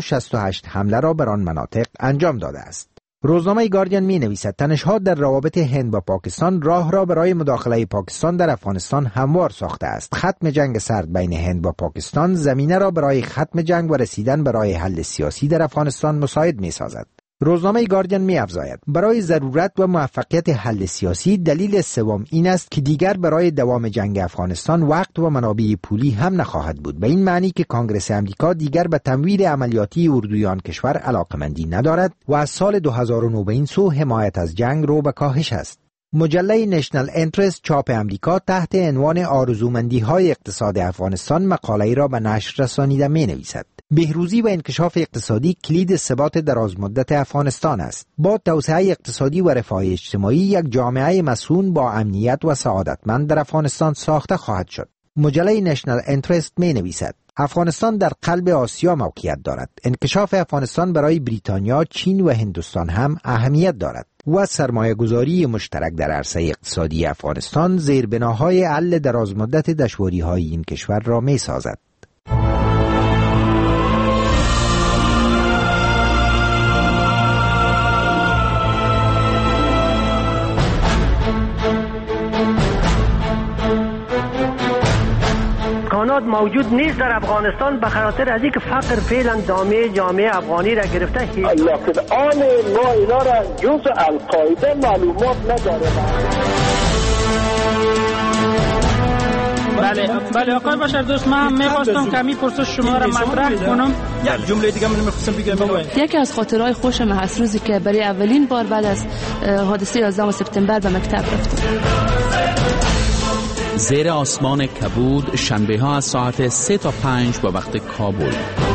368 حمله را بر آن مناطق انجام داده است. روزنامه گاردین می نویسد تنش‌ها در روابط هند و پاکستان راه را برای مداخله پاکستان در افغانستان هموار ساخته است. ختم جنگ سرد بین هند و پاکستان زمینه را برای ختم جنگ و رسیدن به راه حل سیاسی در افغانستان مساعد می سازد. روزنامه گاردین می افزاید برای ضرورت و موفقیت حل سیاسی دلیل سوم این است که دیگر برای دوام جنگ افغانستان وقت و منابع پولی هم نخواهد بود، به این معنی که کانگرس امریکا دیگر به تمویل عملیاتی اردویان کشور علاقمندی ندارد و از سال 2009 به این سو حمایت از جنگ رو به کاهش است. مجله نشنل انترست چاپ امریکا تحت عنوان آرزومندی‌های اقتصاد افغانستان مقاله‌ای را به نشر رسانیده می‌نویسد بهروزی و انکشاف اقتصادی کلید ثبات درازمدت افغانستان است. با توسعه اقتصادی و رفاه اجتماعی یک جامعه مسئول با امنیت و سعادتمند در افغانستان ساخته خواهد شد. مجله نشنل انترست می‌نویسد افغانستان در قلب آسیا موقعیت دارد. انکشاف افغانستان برای بریتانیا، چین و هندوستان هم اهمیت دارد و سرمایه‌گذاری مشترک در عرصه اقتصادی افغانستان زیربناهای حل درازمدت دشواری‌های این کشور را می‌سازد. موجود نیست در افغانستان به خاطر از اینکه فقر فعلا دامه جامعه افغانی را گرفته. لکن آن ما اینا را جز القاعده معلومات نداره. بله آقای بشر دوست، من می‌خواستم کمی پرسش شما را مطرح کنم. یک جمله دیگه من می‌خواستم بگم. یکی از خاطرهای خوشم هست روزی که برای اولین بار بعد از حادثه 11 سپتامبر به مکتب رفتم. زیر آسمان کبود، شنبه ها از ساعت 3 تا 5 به وقت کابل.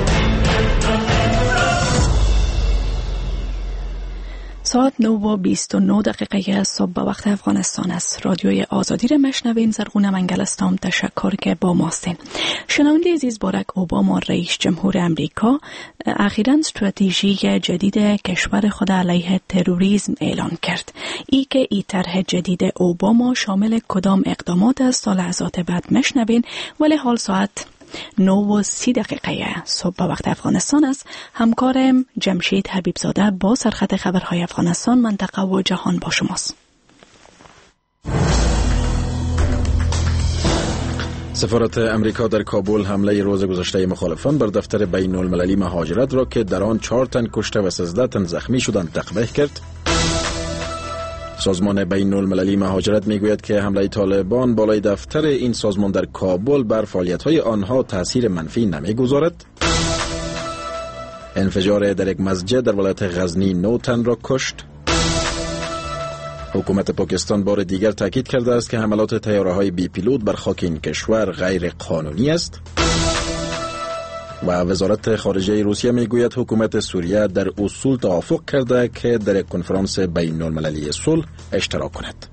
ساعت 9:29 صبح به وقت افغانستان است. رادیوی آزادی را مشنوین. زرغونه منگل استام تشکر که با ماستین. شنونده عزیز، باراک اوباما رئیس جمهور امریکا اخیراً استراتژی جدید کشور خود علیه تروریسم اعلان کرد. ای که ای طرح جدید اوباما شامل کدام اقدامات است تا لحظات بعد مشنوین، ولی حال ساعت 9:30 صبح به وقت افغانستان است. همکارم جمشید حبیبزاده با سرخط خبرهای افغانستان، منطقه و جهان با شماست. سفارت امریکا در کابل حمله روز گذشته مخالفان بر دفتر بین المللی مهاجرت را که در آن 4 تن کشته و 13 تن زخمی شدند تقبیح کرد. سازمان بین المللی مهاجرت میگوید که حمله طالبان بالای دفتر این سازمان در کابل بر فعالیت‌های آنها تأثیر منفی نمیگذارد. انفجار در یک مسجد در ولایت غزنی 9 تن را کشت. حکومت پاکستان بار دیگر تاکید کرده است که حملات طیاره‌های بی پیلوت بر خاک این کشور غیر قانونی است. و وزارت خارجه روسیه میگوید حکومت سوریه در اصول توافق کرده که در یک کنفرانس بین المللی صلح اشتراک کند.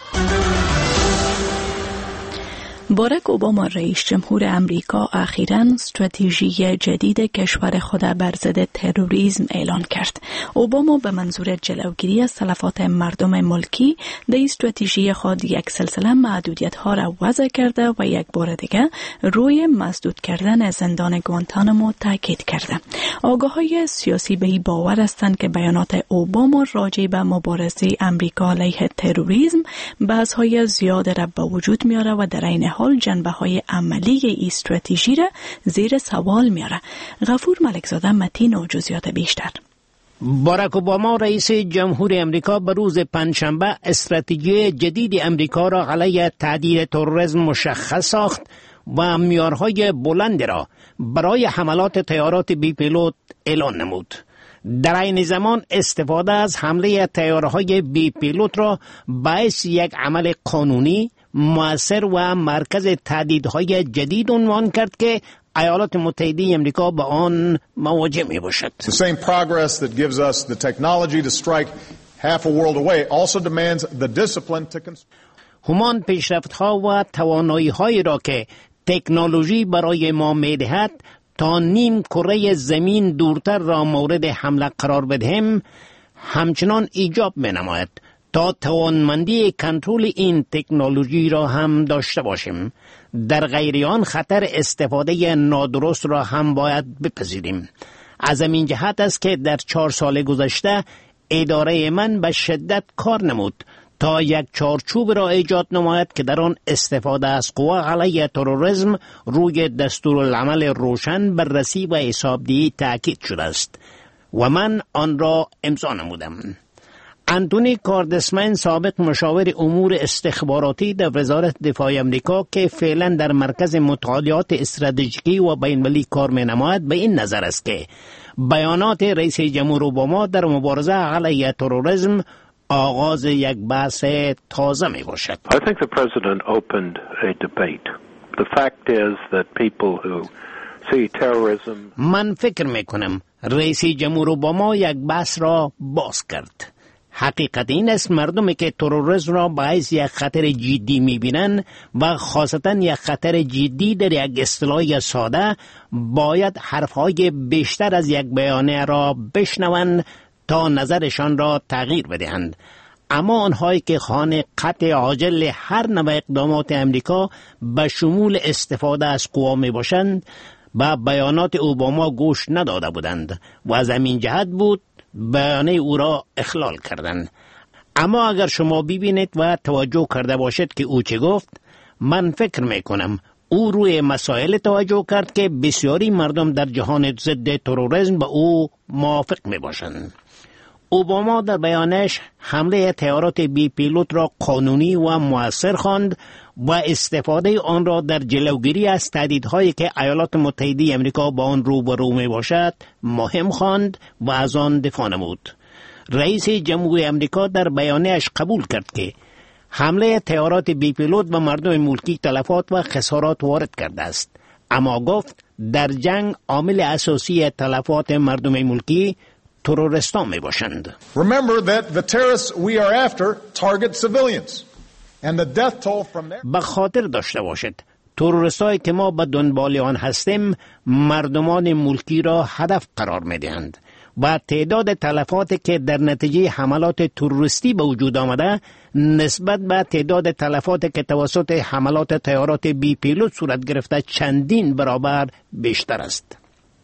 باراک اوباما رئیس جمهور امریکا اخیراً استراتژی جدید کشور خود بر ضد تروریسم اعلان کرد. اوباما به منظور جلوگیری از تلفات مردم ملکی در استراتژی خود یک سلسله محدودیت‌ها را وضع کرده و یک بار دیگر روی مسدود کردن زندان گوانتانامو تاکید کرده. آگاهان سیاسی به این باور هستند که بیانات اوباما راجع به مبارزه امریکا علیه تروریسم بحث‌های زیاد را به وجود میاره و در این حال جنبه‌های عملی این استراتژی را زیر سوال میاره. غفور ملکزاده متین و جزئیات بیشتر. باراک اوباما رئیس جمهور امریکا به روز پنجشنبه استراتژی جدید امریکا را علیه تهدید تروریسم مشخص ساخت و معیارهای بلند را برای حملات طیارات بی پیلوت اعلان نمود. در این زمان استفاده از حمله طیاره‌های بی پیلوت را باعث یک عمل قانونی، مؤثر و مرکز تهدیدهای جدید عنوان کرد که ایالات متحده امریکا با آن مواجه می باشد. The same progress that gives us the technology to strike half a world away also demands the discipline to همان پیشرفت‌ها و توانایی‌هایی را که تکنولوژی برای ما می‌دهد تا نیم کره زمین دورتر را مورد حمله قرار بدهیم همچنان ایجاب می‌نماید تا توانمندی کنترل این تکنولوژی را هم داشته باشیم. در غیر آن خطر استفاده نادرست را هم باید بپذیریم. از این جهت است که در 4 سال گذشته اداره من به شدت کار نمود تا یک چارچوب را ایجاد نماید که در آن استفاده از قوا علیه تروریسم روی دستورالعمل روشن، بررسی و حسابدهی تأکید شده است و من آن را امضا نمودم. انتونی کاردسمن، سابق مشاور امور استخباراتی در وزارت دفاع امریکا که فعلا در مرکز مطالعات استراتژیکی و بین‌المللی کار می‌نماید، به این نظر است که بیانات رئیس جمهور اوباما در مبارزه علیه تروریسم آغاز یک بحث تازه می باشد. I think the president opened a debate. The fact is that people who see terrorism. من فکر می کنم رئیس جمهور اوباما یک بحث را باز کرد. حقیقت این است مردمی که تروریسم را باعث یک خطر جدی می بینند و خاصتا یک خطر جدی در یک اصطلاح ساده باید حرفهای بیشتر از یک بیانیه را بشنوند تا نظرشان را تغییر بدهند. اما آنهایی که خواهان قطع عاجل هر نوع اقدامات امریکا به شمول استفاده از قوا می باشند به بیانات اوباما گوش نداده بودند و از همین جهت بود بیانیه او را اخلال کردند. اما اگر شما ببینید و توجه کرده باشید که او چه گفت، من فکر می کنم او روی مسائل توجه کرد که بسیاری مردم در جهان ضد تروریسم به او موافق می باشند. اوباما در بیانش حمله طیارات بی پیلوت را قانونی و مؤثر خواند و استفاده آن را در جلوگیری از تهدیدهایی که ایالات متحده امریکا با آن روبرو می باشد مهم خواند و از آن دفاع نمود. رئیس جمهور امریکا در بیانش قبول کرد که حمله طیارات بی پیلوت و مردم ملکی تلفات و خسارات وارد کرده است. اما گفت در جنگ عامل اساسی تلفات مردم ملکی تروریستان می باشند. Remember that the terrorists we are after target civilians and the death toll from there. به خاطر داشته باشد تروریستایی که ما به دنبال آن هستیم مردمان ملکی را هدف قرار می دهند و تعداد تلفاتی که در نتیجه حملات تروریستی به وجود آمده نسبت به تعداد تلفاتی که توسط حملات طیارات بی پیلوت صورت گرفته چندین برابر بیشتر است.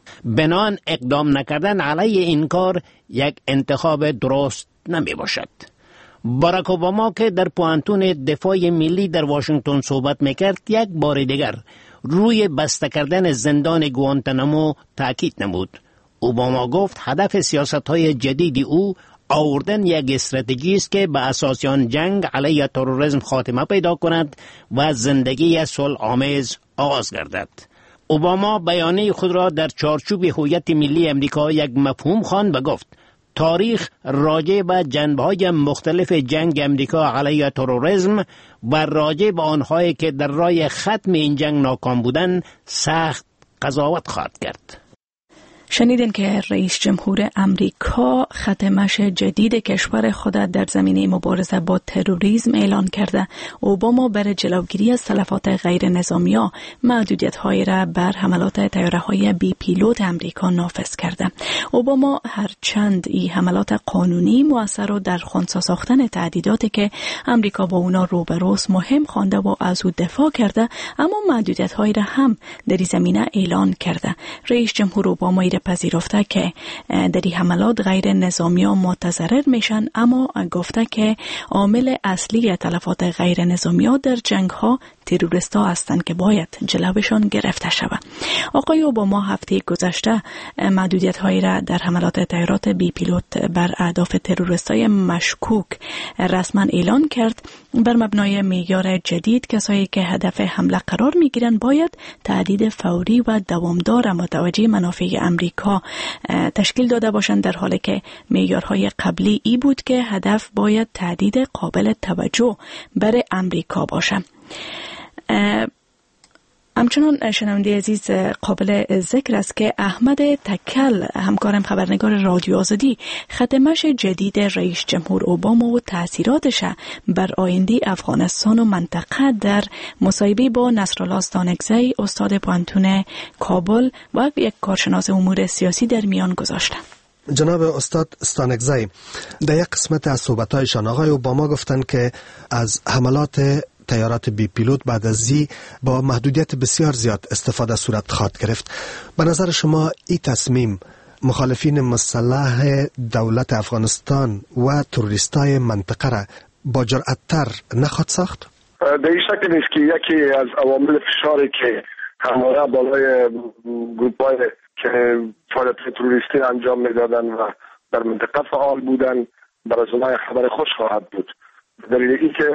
بنان اقدام نکردن علیه این کار یک انتخاب درست نمی باشد. باراک اوباما که در پوانتون دفاع ملی در واشنگتن صحبت میکرد یک بار دیگر روی بسته کردن زندان گوانتانامو تاکید نمود. اوباما گفت هدف سیاست‌های جدید او آوردن یک استراتژی است که به اساس آن جنگ علیه تروریسم خاتمه پیدا کند و زندگی صلح‌آمیز آغاز گردد. اوباما بیانیه خود را در چارچوب هویت ملی امریکا یک مفهوم خواند و گفت تاریخ راجع به جنبه‌های مختلف جنگ امریکا علیه تروریسم و راجع به آنهایی که در راه ختم این جنگ ناکام بودند سخت قضاوت خواهد کرد. شنیدین که رئیس جمهور امریکا ختمش جدید کشور خود در زمینه مبارزه با تروریسم اعلان کرده. اوباما برای جلوگیری از تلفات غیر نظامی‌ها محدودیت‌هایی را بر حملات طیاره‌های بی پیلوت امریکا نافذ کرده. اوباما هرچند این حملات قانونی مؤثر و در خنثی ساختن تهدیداتی که امریکا با اونا روبروست مهم خوانده و از او دفاع کرده، اما محدودیت‌هایی را هم در این زمینه اعلان کرده. رئیس جمهور اوباما پذیرفته که در این حملات غیر نظامی ها متضرر میشن، اما گفته که عامل اصلی تلفات غیر نظامی ها در جنگ ها تروریست ها هستند که باید جلوشان گرفته شود. آقای اوباما هفته گذشته محدودیت هایی را در حملات طیارات بی پیلوت بر اهداف تروریست های مشکوک رسما اعلان کرد. بر مبنای معیار جدید کسایی که هدف حمله قرار می گیرند باید تهدید فوری و دوامدار متوجه منافع امریکا تشکیل داده باشند، در حالی که معیارهای قبلی ای بود که هدف باید تهدید قابل توجه برای امریکا باشه. همچنان شنونده عزیز قابل ذکر است که احمد تکل همکارم خبرنگار رادیو آزادی ختمش جدید رئیس جمهور اوباما و تأثیراتش بر آینده افغانستان و منطقه در مصاحبه با نصرالله استانکزی استاد پوانتون کابل و یک کارشناس امور سیاسی در میان گذاشته. جناب استاد استانکزی در یک قسمت از صحبت‌هایشان آقای اوباما گفتند که از حملات طیارات بی پیلوت بعد از زی با محدودیت بسیار زیاد استفاده صورت خواهد گرفت. به نظر شما این تصمیم مخالفین مسلح دولت افغانستان و تروریستای منطقه را با جرأت‌تر نخواهد ساخت؟ در این شکل نیست که یکی از عوامل فشاری که همواره بالای گروپ‌های که فعالیت تروریستی انجام میدادن و در منطقه فعال بودن برای اونها خبر خوش خواهد بود. دلیل این که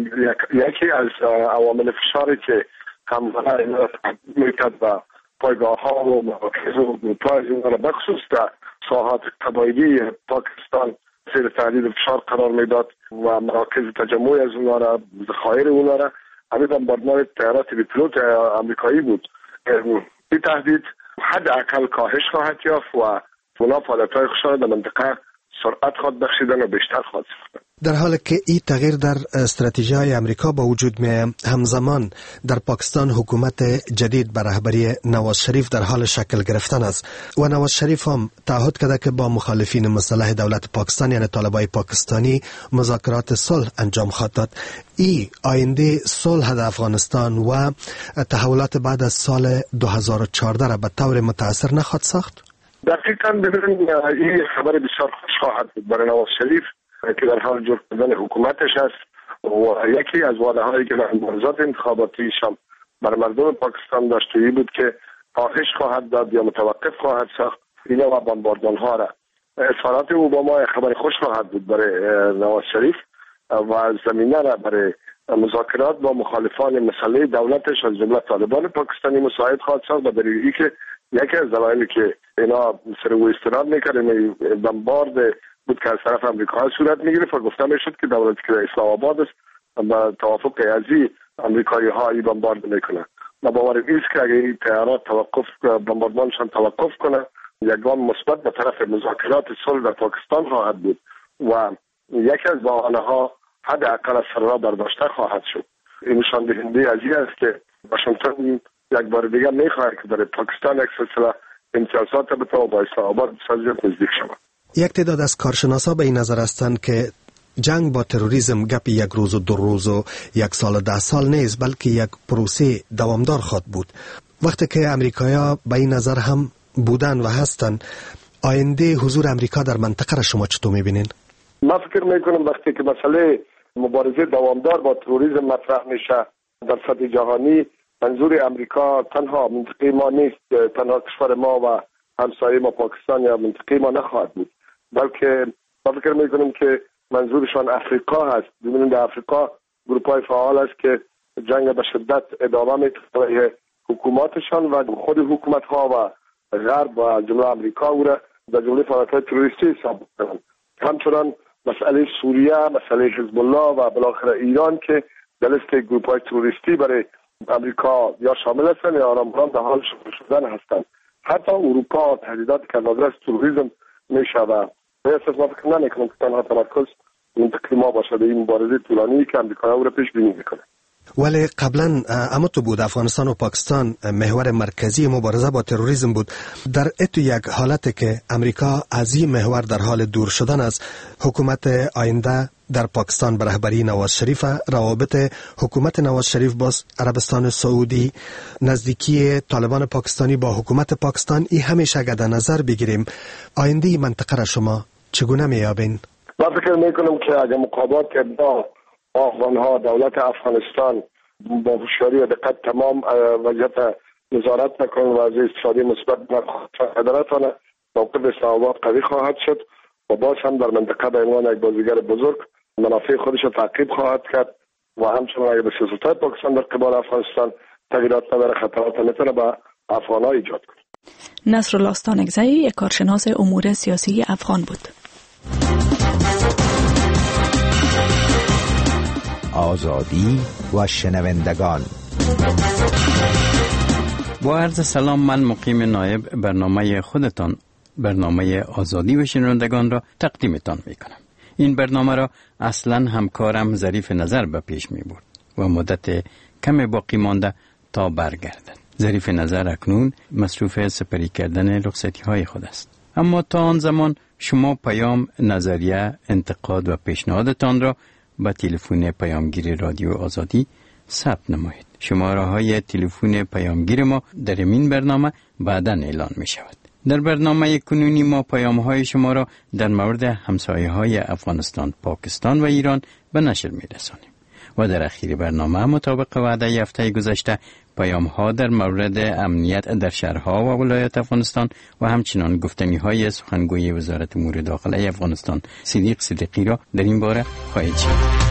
یکی از عوامل فشاری که همواره میکرد و پایگاه ها و مراکز و گروپ‌های از اونها را بخصوص در ساحات قبایلی پاکستان زیر تهدید فشار قرار میداد و مراکز تجمع از اونها را ذخایر اونها را همین بمباردمان طیارات بی پیلوت امریکایی بود. این تهدید حداقل کاهش خواهد یافت و اونا فعالیت‌های خودشان در منطقه سرعت خواهد بخشیدن و بیشتر خواهد ساختن. در حالی که این تغییر در استراتژی‌های امریکا با وجود می همزمان در پاکستان حکومت جدید بر رهبری نواز شریف در حال شکل گرفتن است و نواز شریف هم تعهد کرده که با مخالفین مسلح دولت پاکستان یعنی طالبای پاکستانی مذاکرات صلح انجام خواهد داد. این آینده صلح در افغانستان و تحولات بعد از سال 2014 را به طور متأثر نخواهد ساخت؟ دقیقاً ببینید این خبر بسیار خوش خواهد بود برای نواز شریف که در حال جور کردن حکومتش است و یکی از وعده هایی که در مبارزات انتخاباتیش هم برای مردم پاکستان داشته بود که کاهش خواهد داد یا متوقف خواهد ساخت اینا و بمباردمان ها را. اظهارات اوباما خبر خوش خواهد بود برای نواز شریف و زمینه را برای مذاکرات با مخالفان مسلح دولتش از جمله طالبان پاکستانی مساعد خواهد ساخت و دلیلی که یکی از دلایلی که اینا سر و استناد میکردن بمبارد بود که از طرف امریکا صورت میگرفت و گفته میشد که دولتی که در اسلام آباد است با توافق ازی امریکایی ها ای بمبارد میکنه. ما باور نیست که اگه این طیارات بمباردمانشان توقف کنه، یک گام مثبت به طرف مذاکرات صلح در پاکستان خواهد بود و یکی از بحانه ها حداقل سر را برداشته خواهد شد. این نشان دهنده از این است که واشنگتن یک بار دیگر میخواهد که در پاکستان یک سلسله امتیازات بده و با اسلام آباد بسازد نزدیک شود. یک تعداد از کارشناسا به این نظر هستند که جنگ با تروریسم گپ یک روز و 2 روز و 1 سال و 10 سال نیست، بلکه یک پروسه دوامدار خواهد بود. وقتی که امریکایی‌ها به این نظر هم بودن و هستند، آینده حضور امریکا در منطقه را شما چطور می‌بینید؟ من فکر میکنم وقتی که مسئله مبارزه دوامدار با تروریسم مطرح میشه در سطح جهانی، منظور امریکا تنها منطقه ما نیست، تنها کشور ما و همسایه ما پاکستان یا منطقه ما نخواهد بود، بلکه من فکر میکنم که منظورشان افریقا هست. ببینید در افریقا گروپ‌های فعال است که جنگ به شدت ادامه می‌دهند، حکوماتشان و خود حکومت‌ها و غرب و جمله امریکا او را در جمله فعالیت‌های تروریستی حساب می‌کنند. همچنان مسئله سوریه، مسئله حزب الله و بالاخره ایران که در لیست گروپ‌های تروریستی برای امریکا یا شامل هستند یا آرام‌بران در حال شدن هستند. حتی اروپا تهدیدات که از تروریسم می‌شود. به اساس ما فکر نمی‌کنم که تنها تمرکز منطقه ما باشه به این مبارزه طولانی که امریکا او را پیش بینی می‌کنه. ولی قبلا اما تو بود افغانستان و پاکستان محور مرکزی مبارزه با تروریسم بود. در اتو یک حالتی که امریکا از این محور در حال دور شدن است، حکومت آینده در پاکستان به رهبری نواز شریف، روابط حکومت نواز شریف با عربستان سعودی، نزدیکی طالبان پاکستانی با حکومت پاکستان، این همیشه اگر در نظر بگیریم آینده منطقه را شما چگونه میابین؟ من فکر میکنم که اگر مقابلات با افغانها دولت افغانستان با هوشیاری و دقت تمام وضعیت نظارت نکنه و از اقتصادی مثبت ادارتانه، موقف اسلام آباد قوی خواهد شد و باز هم در منطقه به عنوان یک بازیگر بزرگ منافع خودش را تعقیب خواهد کرد و همچنان اگر به سیاست‌های پاکستان در قبال افغانستان تغییرات نداره، خطرات میتونه به افغان‌ها ایجاد کنه. نصرالله استانکزئی، یک کارشناس امور سیاسی افغان بود. آزادی و شنوندگان. با عرض سلام، من مقیم نایب برنامه خودتان، برنامه آزادی و شنوندگان را تقدیمتان می کنم. این برنامه را اصلا همکارم ظریف نظر به پیش می برد و مدت کم باقی مانده تا برگردد. ظریف نظر اکنون مصروف سپری کردن رخصتی های خود است. اما تا آن زمان شما پیام، نظریه، انتقاد و پیشنهادتان را با تلفن پیامگیر رادیو آزادی ثبت نمایید. شماره های تلفن پیامگیر ما در این برنامه بعداً اعلان می شود. در برنامه کنونی ما پیام های شما را در مورد همسایه های افغانستان، پاکستان و ایران به نشر می رسانیم و در اخیر برنامه مطابق وعده هفته گذشته پیام ها در مورد امنیت در شهرها و ولایات افغانستان و همچنان گفتنی های سخنگوی وزارت امور داخله افغانستان صدیق صدیقی را در این باره خواهید شنید.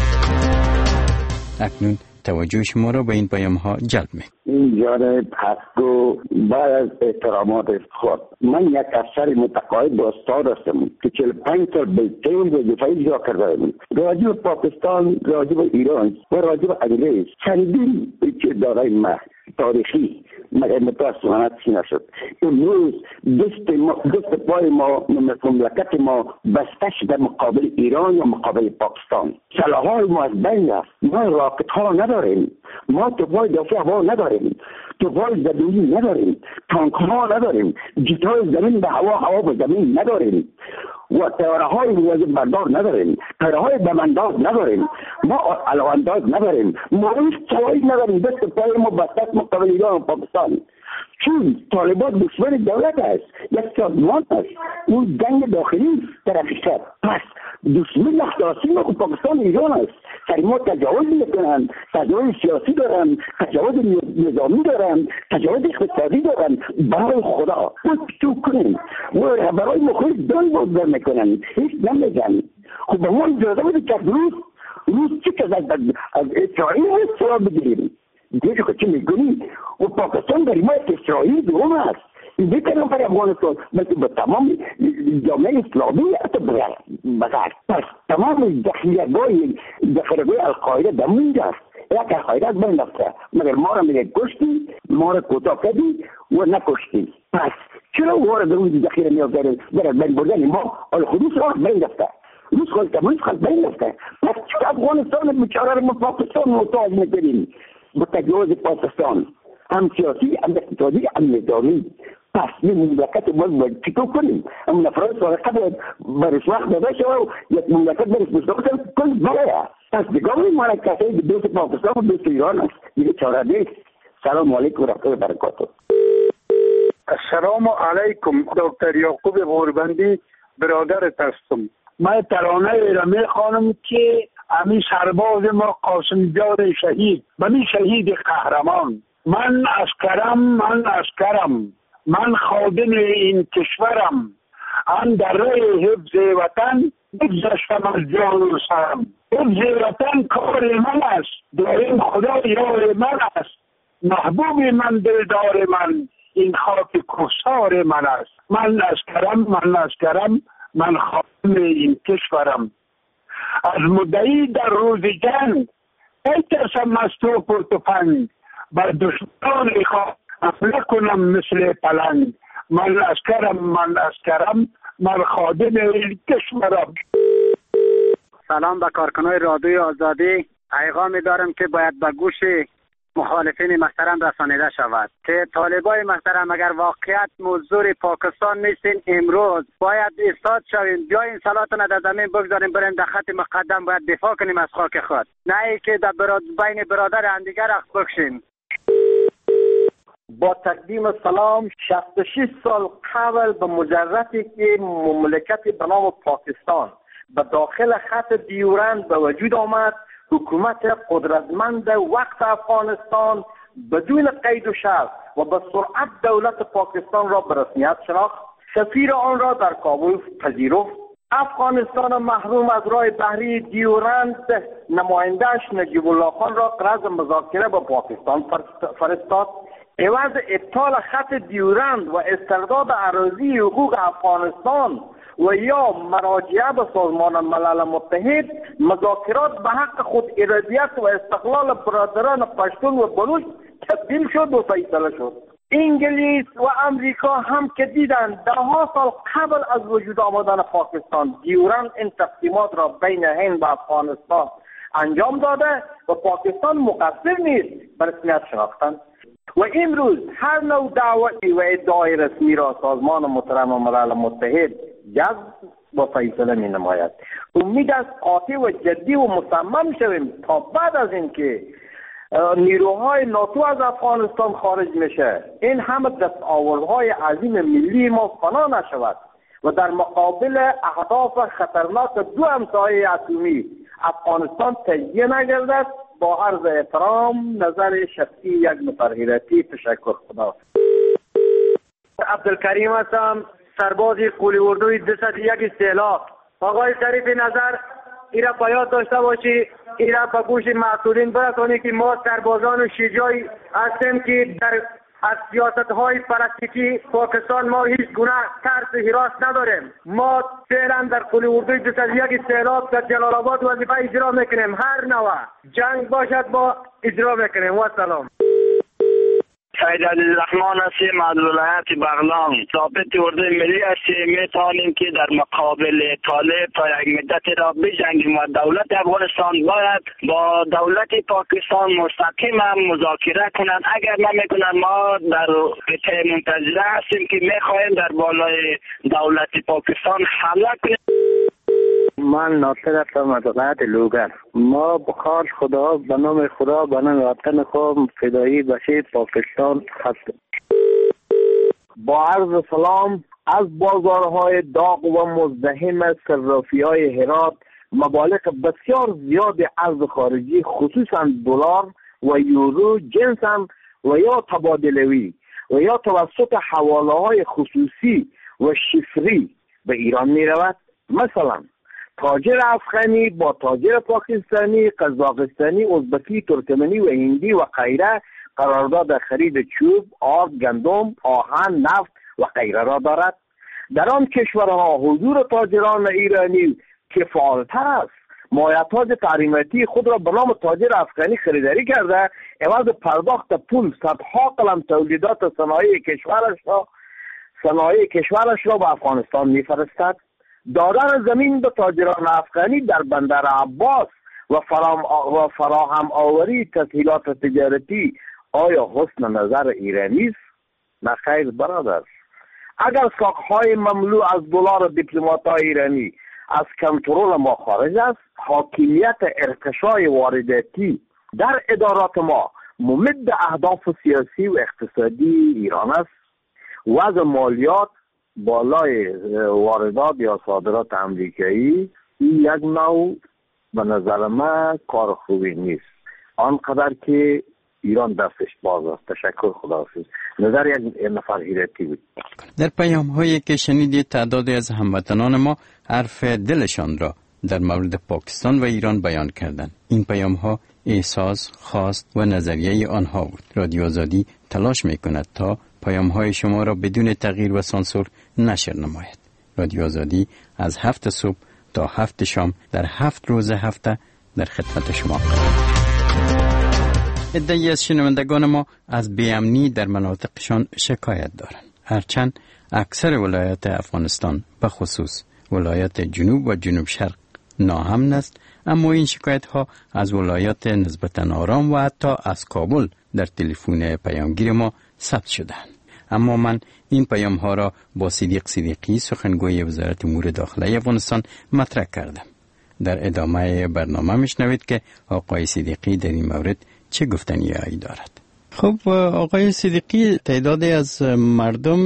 اکنون توجه شما را به این پیام ها جلب می. این جانب حق و بعد از احترامات خود، من یک افسر متقاعد با استاد هستم که 45 سال بالتین و دفاعی جا کردم، راجع به پاکستان، راجع به ایران و راجع به انگلیس. چندین که دارای ما تاریخی متاسفانه نشد. امروز دست پای ما، مملکت ما بسته شده مقابل ایران و مقابل پاکستان. سلاح‌های ما از بین رفت. ما راکت ها نداریم، ما توپای دفاع هوا نداریم، توپای زمینی نداریم، تانک ها نداریم، جیت های زمین به هوا، هوا به زمین نداریم و طیاره های واجب بردار نداریم، طیاره های بمانداز نداریم، ما علوانداز نداریم، ما هیچ چیزی نداریم. دست پای ما بسته مقابل ایران و پاکستان. چون طالبان دشمن دولت است، یک سازمان است، اون جنگ داخلی در حقیقت. پس دشمن اختصاصی ما پاکستان ایران است. سر ما تجاوز میکنند، تجاوز سیاسی دارن، تجاوز نظامی دارن، تجاوز اقتصادی دارن. برای خدا تو کنیم و برای مخالف دان بازدار میکنن، هیچ نمیگن. خب به ما اجازه بده که روز چی که از اسرائیل سوال بگیریم دیگه که چی میگونی و پاکستان در حمایت اسرائیل دوم است. این بیترم برای افغانستان بلکه به تمام جامعه اسلامی حتی بغیر پس تمام ذخیره‌های القاعده در اونجاست. یک القاعده از بین رفته، مگر ما را میگه کشتی، ما را کوتاه کردی و نکشتی. پس چرا وارد اون ذخیره می‌آورید؟ در بین بردن ما الخدوس را بین رفته، روز خود بین رفته. پس چرا افغانستان بیچاره رو پاکستان محتاج می‌کنیم؟ با تجاوز پاکستان هم سیاسی، هم اقتصادی، هم نظامی. پس این مملکت باید چطور کنیم؟ اما نفرات سارقه باید برش وقت داده شد و یک مملکت برش مستقل کنیم برای. پس دیگه این مملکت های دوست پاکستان و دوست ایران است. دیگه چاره نیست. سلام علیکم و رحمت الله و برکاته. السلام علیکم. دکتر یعقوب غوربندی برادرت هستم. من ترانه را میخوانم که امی سرباز ما قاسم جان شهید، بمی شهید قهرمان. من عسکرم، من خادم این کشورم، آن در راه حفظ وطن بگذشتم از جان و سرم. حفظ وطن کار من است، داریم خدا یار من است، محبوب من دلدار من، این خاک کوسار من است. من عسکرم، من خادم این کشورم. از مدعی در روز جنگ ای ترسم از توپ و تفنگ، بر دشمنان حمله کنم مثل پلنگ. من عسکرم، من خادم این کشورم. سلام به کارکنان رادیوی آزادی. پیغامی دارم که باید به گوش مخالفین محترم رسانیده شود که طالبای محترم اگر واقعیت مزدور پاکستان نیستین، امروز باید ایستاد شویم، بیاین سلاتون در زمین بگذاریم، بریم در خط مقدم، باید دفاع کنیم از خاک خود، نه ای که در بین برادر همدیگر رخت بکشیم. با تقدیم سلام، 66 سال قبل به مجرتی که مملکت به نام پاکستان به داخل خط دیورند به وجود آمد، حکومت قدرتمند وقت افغانستان بدون قید و شرط و به سرعت دولت پاکستان را به رسمیت شناخت، سفیر آن را در کابل پذیرفت. افغانستان محروم از راه بحری دیورند نماینده‌اش نجیب الله خان را غرض مذاکره به پاکستان فرستاد. عوض ابطال خط دیورند و استرداد اراضی حقوق افغانستان و یا مراجعه به سازمان ملل متحد، مذاکرات به حق خود ارادیت و استقلال برادران پشتون و بلوچ تبدیل شد و فیصله شد. انگلیس و امریکا هم که دیدند دهها سال قبل از وجود آمدن پاکستان دیورند این تقسیمات را بین هند و افغانستان انجام داده و پاکستان مقصر نیست به رسمیت شناختند. و امروز هر نوع دعوی و ادعای رسمی را سازمان محترم ملل متحد جذب و فیصله می نماید. امید است قاطع و جدی و مصمم شویم تا بعد از اینکه نیروهای ناتو از افغانستان خارج میشه، این همه دستاوردهای عظیم ملی ما فنا نشود و در مقابل اهداف خطرناک دو همسایه اتمی افغانستان تجزیه نگردد. با عرض احترام، نظر شخصی یک متحرکی. تشکر. خدا. عبدالکریم هستم، سربازی قولی اردوی 201 استعلاء. آقای شریف نظر ایرا باید داشته باشی، ایرا به گوش مسئولین برسانی که ما سربازان و شجاعی هستیم که در از سیاست‌های پلاستیکی پاکستان ما هیچ گونه ترس هراس نداریم. ما فعلا در قولی اردوی 201 استعلاء در جلال آباد وظیفه اجرا میکنیم، هر نوع جنگ باشد با اجرا میکنیم. و سلام. سید عبدالرحمن هستیم از ولایت بغلان. ضابط اردوی ملی هستیم. میتوانیم که در مقابل طالب تا یک مدت را بجنگیم و دولت افغانستان باید با دولت پاکستان مستقیم هم مذاکره کنند. اگر نمیکنند ما در قطعه منتظره هستیم که میخواهیم در بالای دولت پاکستان حمله کنیم. من ناصر هستم از ولایت لوگر. ما بخار خدا به نام خدا به نام وطن خود فدایی بشه پاکستان هستیم. با عرض سلام، از بازارهای داغ و مزدحم صرافی‌های هرات مبالغ بسیار زیاد ارز خارجی خصوصا دلار و یورو جنساً و یا تبادلوی و یا توسط حواله‌های خصوصی و شفری به ایران می رود. مثلا تاجر افغانی با تاجر پاکستانی، قزاقستانی، ازبکی، ترکمنی و هندی و غیره قرارداد خرید چوب، آرد، گندم، آهن، نفت و غیره را دارد. در آن کشورها حضور تاجران ایرانی کفایت‌تر است. مایحتاج تحریماتی خود را به نام تاجر افغانی خریداری کرده، عوض پرداخت پول صدها قلم تولیدات صنایع کشورش را به افغانستان می‌فرستد. دادن زمین به تاجران افغانی در بندر عباس و فراهم آوری تسهیلات تجارتی آیا حسن نظر ایرانی است؟ نخیر برادر. اگر ساقهای مملو از دلار دیپلمات‌های ایرانی از کنترل ما خارج است، حاکمیت ارتشای وارداتی در ادارات ما ممد اهداف سیاسی و اقتصادی ایران است. وضع مالیات بالای واردات یا صادرات امریکایی این یک نوع به نظر من کار خوبی نیست، آنقدر که ایران دستش باز است. تشکر، خداحافظ. نظر یک نفر هیرتی بود. در پیام هایی که شنیدید تعدادی از هموطنان ما حرف دلشان را در مورد پاکستان و ایران بیان کردند. این پیام ها احساس، خواست و نظریه آنها بود. رادیو آزادی تلاش می کند تا پیام های شما را بدون تغییر و سانسور نشر نماید. رادیو آزادی از 7 صبح تا 7 شام در 7 روز هفته در خدمت شما قرار. عده‌ای از شنوندگان ما از بی‌امنی در مناطقشان شکایت دارند. هرچند اکثر ولایات افغانستان به خصوص ولایات جنوب و جنوب شرق ناامن است، اما این شکایت ها از ولایات نسبتاً آرام و حتی از کابل در تلفن پیامگیر ما ثبت شدند. اما من این پیام ها را با صدیقی سخنگوی وزارت امور داخلی افغانستان مطرح کردم. در ادامه برنامه میشنوید که آقای صدیقی در این مورد چه گفتنیایی دارد. خب آقای صدیقی، تعدادی از مردم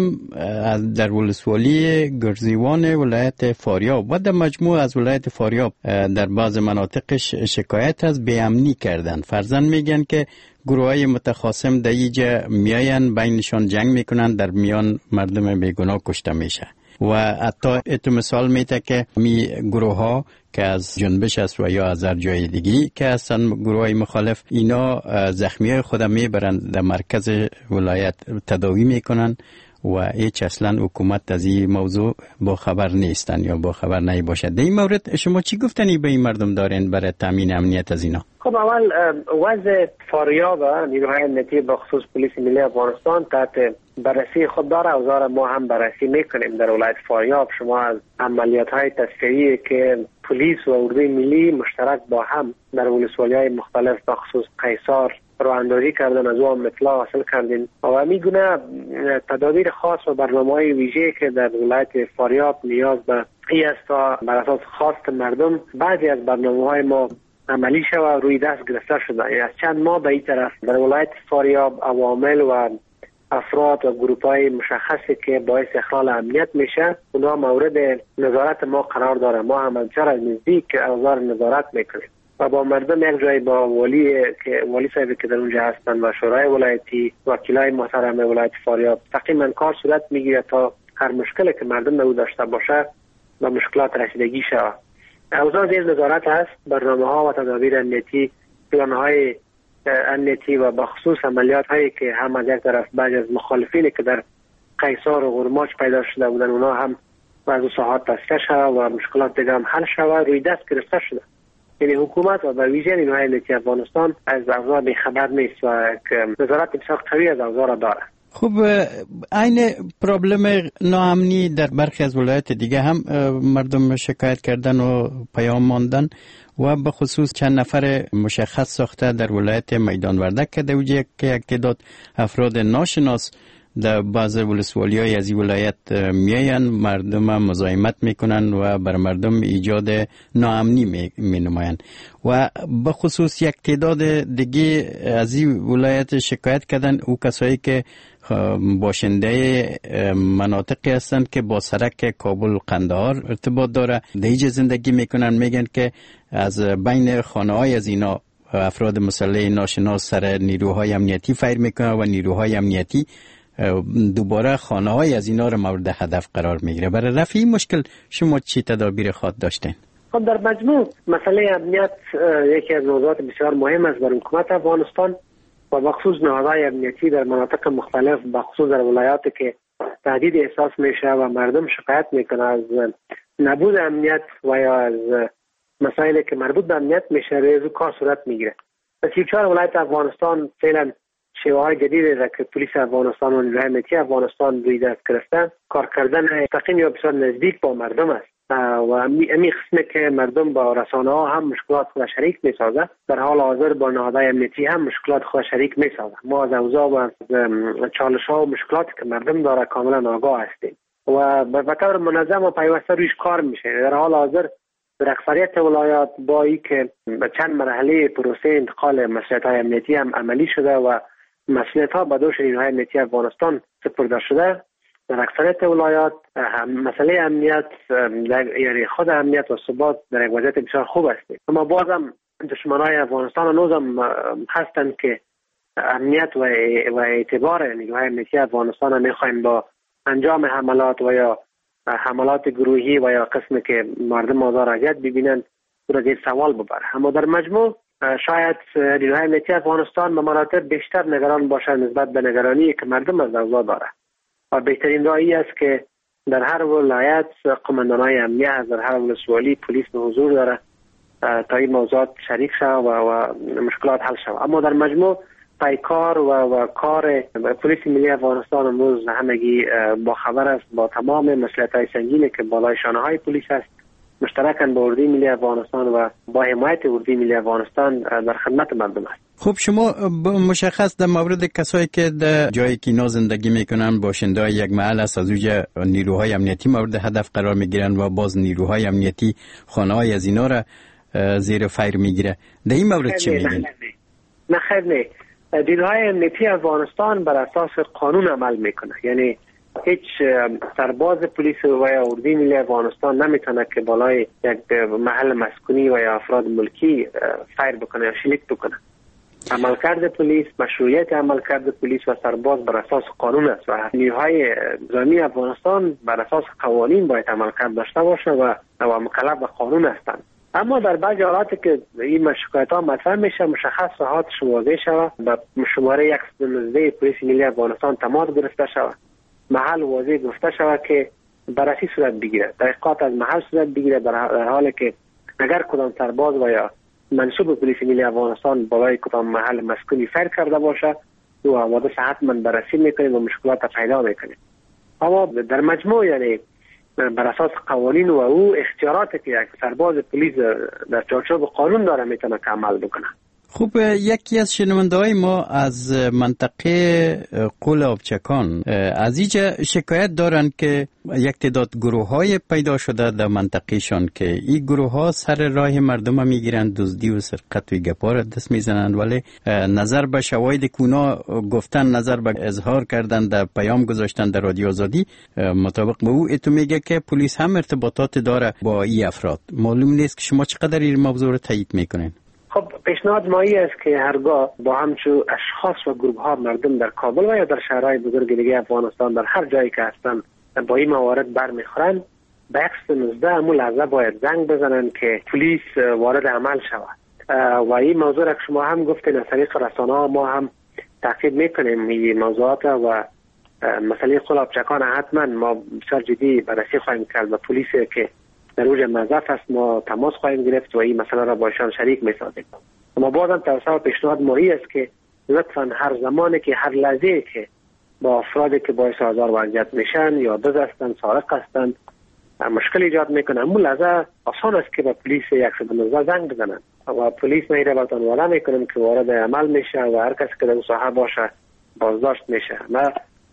در ولسوالی گرزیوان ولایت فاریاب و در مجموع از ولایت فاریاب در بعض مناطقش شکایت از بی‌امنی کردند. فرضاً میگن که گروه‌های متخاصم در اینجا میاین بینشان جنگ میکنن، در میان مردم بیگناه کشته میشه و حتی اتو مثال میده که می گروه ها که از جنبش است و یا از هر جای دیگی که هستن گروه های مخالف، اینا زخمی های خود میبرند در مرکز ولایت تداوی میکنن و هیچ اصلا حکومت از این موضوع با خبر نیستن یا با خبر نمی باشد. در این مورد شما چی گفتنی به این مردم دارین برای تامین امنیت از اینا؟ خب اول وضع فاریاب نیروهای امنیتی به خصوص پلیس ملی افغانستان تحت بررسی خود داره. اوضاع ما هم بررسی میکنیم در ولایت فاریاب. شما از عملیات های تصفیه‌ای که پلیس و اردوی ملی مشترک با هم در ولسوالی‌های مختلف به خصوص قیصار روانداری کردن، از اون اطلاع حاصل کردیم و میگونه تدابیر خاص و برنامه‌های ویژه که در ولایت فاریاب نیاز به این است تا بر اساس خواست مردم بعضی از برنامه‌های ما عملی شود روی دست گرفته شده. از چند ماه به این طرف در ولایت فاریاب عوامل و افراد و گروپ‌های مشخصی که باعث اخلال امنیت میشه اونها مورد نظارت ما قرار داره. ما هم بسیار از نزدیک اوزار نظارت میکنیم و با مردم یک جای با والی صاحبی که در اونجا هستن و شورای ولایتی، وکیلای محترم ولایت فاریاب تقریبا کار صورت میگیره تا هر مشکلی که مردم نو داشته باشه و مشکلات رسیدگی شود. اوضاع زیر نظارت است. برنامه‌ها و تدابیر امنیتی، پلان‌های امنیتی و بخصوص عملیات هایی که هم از یک طرف بعضی از مخالفینی که در قیصار و غرماچ پیدا شده بودن اونا هم بعض ساعات تصفیه شود و مشکلات دیگه هم حل شود روی دست گرفته شده. یعنی حکومت و به ویژه نیروهای امنیتی افغانستان از اوضاع بی‌خبر نیست و نظارت بسیار قوی از اوضاع را داره. خب این پرابلم ناامنی در برخی از ولایات دیگه هم مردم شکایت کردن و پیام ماندن و به خصوص چند نفر مشخص ساخته در ولایت میدان وردک که دوجه که یک تعداد افراد ناشناس در بعض ولسوالی‌های از این ولایت میاین مردم مزاحمت میکنن و بر مردم ایجاد ناامنی مینمایند و به خصوص یک تعداد دیگه از این ولایت شکایت کردن او کسایی که باشنده مناطقی هستند که با سرک کابل قندهار ارتباط داره، در اینجا زندگی میکنن. میگن که از بین خانه‌های از اینا افراد مسلح ناشناس سر نیروهای امنیتی فایر میکنن و نیروهای امنیتی دوباره خانه‌های از اینا رو مورد هدف قرار میگیره. برای رفع این مشکل شما چی تدابیر خود داشتین؟ خب در مجموع مسئله امنیت یکی از موضوعات بسیار مهم است برای حکومت افغانستان و بخصوص نهادهای امنیتی در مناطق مختلف، بخصوص در ولایاتی که تهدید احساس میشه و مردم شکایت میکنه از نبود امنیت و یا از مسائلی که مربوط به امنیت میشه ریزو کار صورت میگیره. 34 ولایت افغانستان فعلا شیوه های جدیدی را که پلیس افغانستان و نیروهای امنیتی افغانستان روی دست گرفتن کار کردن مستقیم یا بسیار نزدیک با مردم است و امی قسمه که مردم با رسانه ها هم مشکلات خود شریک میسازه، در حال حاضر با نهادهای امنیتی هم مشکلات خود شریک میسازه. ما از اوضاع و چالش ها و مشکلاتی که مردم داره کاملا آگاه هستیم و به طور منظم و پیوسته رویش کار میشه. در حال حاضر در اکثریت ولایات با ای که چند مرحله پروسه انتقال مسئولیت‌های امنیتی هم عملی شده و مسئولیت‌ها به دوش نیروهای امنیتی افغانستان سپرده شده، در اکثریت ولایات مسئله امنیت یعنی خود امنیت و ثبات در یک وضعیت بسیار خوب است. اما بازم دشمنان افغانستان هنوزم هستند که امنیت و اعتبار نیروهای امنیتی افغانستان را می‌خواهند با انجام حملات و یا حملات گروهی و یا قسمی که مردم آزار اذیت ببینند او را زیر سوال ببره. اما در مجموع شاید نیروهای امنیتی افغانستان به مراتب بیشتر نگران باشد نسبت به نگرانی که مردم از اوضاع داره و بهترین راهی است که در هر ولایت قماندانای امنیت در هر ولسوالی پلیس به حضور داره تا این موضوعات شریک شود و مشکلات حل شود. اما در مجموع پیکار و کار پلیس ملی افغانستان امروز همگی با خبر است با تمام مسئولیت‌های سنگینی که بالای شانه‌های پلیس است، مشترکاً با اردوی ملی افغانستان و با حمایت اردوی ملی افغانستان در خدمت مردم است. خب شما مشخص در مورد کسایی که در جایی که اینا زندگی میکنن باشنده یک محل است، از اوج نیروهای امنیتی مورد هدف قرار میگیرن و باز نیروهای امنیتی خانه‌های از اینا را زیر فیر میگیره. در این مورد چی میگین؟ نه خیر نه. نیروهای امنیتی افغانستان بر اساس قانون عمل میکنه، یعنی هیچ سرباز پلیس و یا اردوی ملی افغانستان نمیتونه که بالای یک محل مسکونی و یا افراد ملکی فیر بکنه یا شلیک بکنه. عملکرد پلیس، مشروعیت عملکرد پلیس و سرباز بر اساس قانون است و نیروهای نظامی افغانستان بر اساس قوانین باید عملکرد داشته باشه و مکلف به قانون هستند. اما در بعضی حالات که این شکایت‌ها مطرح میشه مشخص صحاتش واضح شود و شماره 119 پلیس ملی افغانستان تماس گرفته شود، محل واضح گفته شود که بررسی صورت بگیره، تحقیقات از محل صورت بگیره، در حالی که اگر کدام سرباز و یا منصوب پلیس ملی افغانستان بالای کدام محل مسکونی فیر کرده باشه و حوادث حتما بررسی میکنیم و مشکلات پیدا میکنیم. اما در مجموع یعنی بر اساس قوانین و او اختیاراتی که یک سرباز پلیس در چارچوب قانون داره میتونه که عمل بکنه. خوب، یکی از شنونده‌های ما از منطقه قول آبچکان از اینجا شکایت دارن که یک تعداد گروه‌های پیدا شده در منطقهشان که این گروه‌ها سر راه مردم میگیرن، دزدی و سرقت و گپا را دست میزنن، ولی نظر به شواهد کونا گفتن، نظر به اظهار کردن، در پیام گذاشتن در رادیو آزادی، مطابق به او اتو میگه که پلیس هم ارتباطات داره با این افراد. معلوم نیست که شما چقدر این موضوع رو تایید میکنین؟ خب پیشنهاد مایی است که هرگاه با همچون اشخاص و گروه ها مردم در کابل و یا در شهرهای بزرگ دیگه افغانستان در هر جایی که هستن با این موارد برمیخورن، به 119 همون لحظه باید زنگ بزنن که پلیس وارد عمل شود. و این موضوع را که شما هم گفتین از طریق رسانه ها ما هم تاکید میکنیم این موضوعات و مسئله قول آبچکان حتما ما بسیار جدی بررسی خواهیم کرد و پلیس که در اوج موظف است ما تماس خواهیم گرفت و این مسئله را با ایشان شریک می‌سازیم. اما بازم توسط پیشنهاد ماهی است که لطفاً هر زمانی که هر لحظه که با افرادی که باعث آزار و اذیت میشن یا دزد هستند، سارق هستند، مشکل ایجاد میکنن، همون لحظه آسان است که با پلیس 119 زنگ بزنن و پلیس میره براتون وعده میکنیم که وارد عمل میشه و هر کسی که در ساحه باشه بازداشت میشه. ما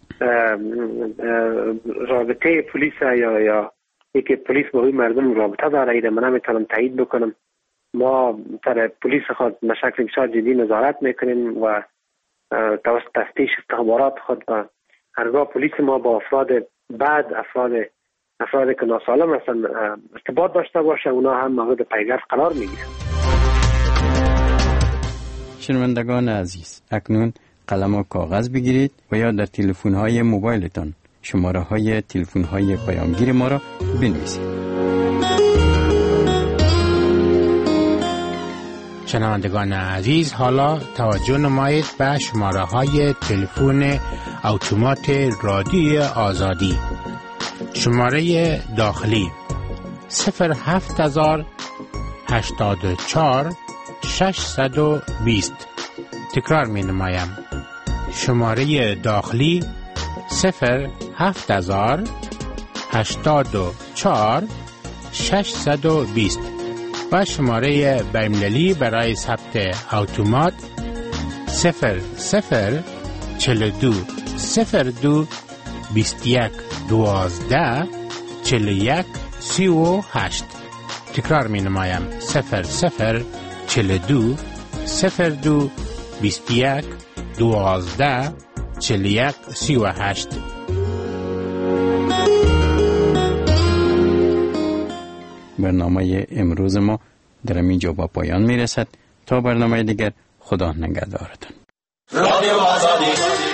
رابطه پلیس یا که پلیس با مردم رابطه داره ایده من نمیتونم تایید بکنم. ما در پلیس خود به شکل بسیار جدی نظارت میکنیم و توسط تفتیش استخبارات خود و هرگاه پلیس ما با افراد بعد افرادی که ناسالم هستن ارتباط داشته باشه اونا هم مورد پیگرد قرار میگیرن. شنوندگان عزیز، اکنون قلم و کاغذ بگیرید و یا در تلفن‌های موبایلتان شماره‌های تلفن‌های پیامگیر ما را بنویسید. شنوندگان عزیز، حالا توجه نمایید به شماره های تلفن اتومات رادیوی آزادی. شماره داخلی 07084 620. تکرار می نمایم. شماره داخلی 07084 620 و شماره بین‌المللی برای ثبت اتومات 0042 02 21 12 41 38. تکرار می نمایم. 0042 02 21 12 41 38. برنامه امروز ما در اینجا با پایان می رسد. تا برنامه دیگر، خدا نگهدارتان. رادیو آزادی.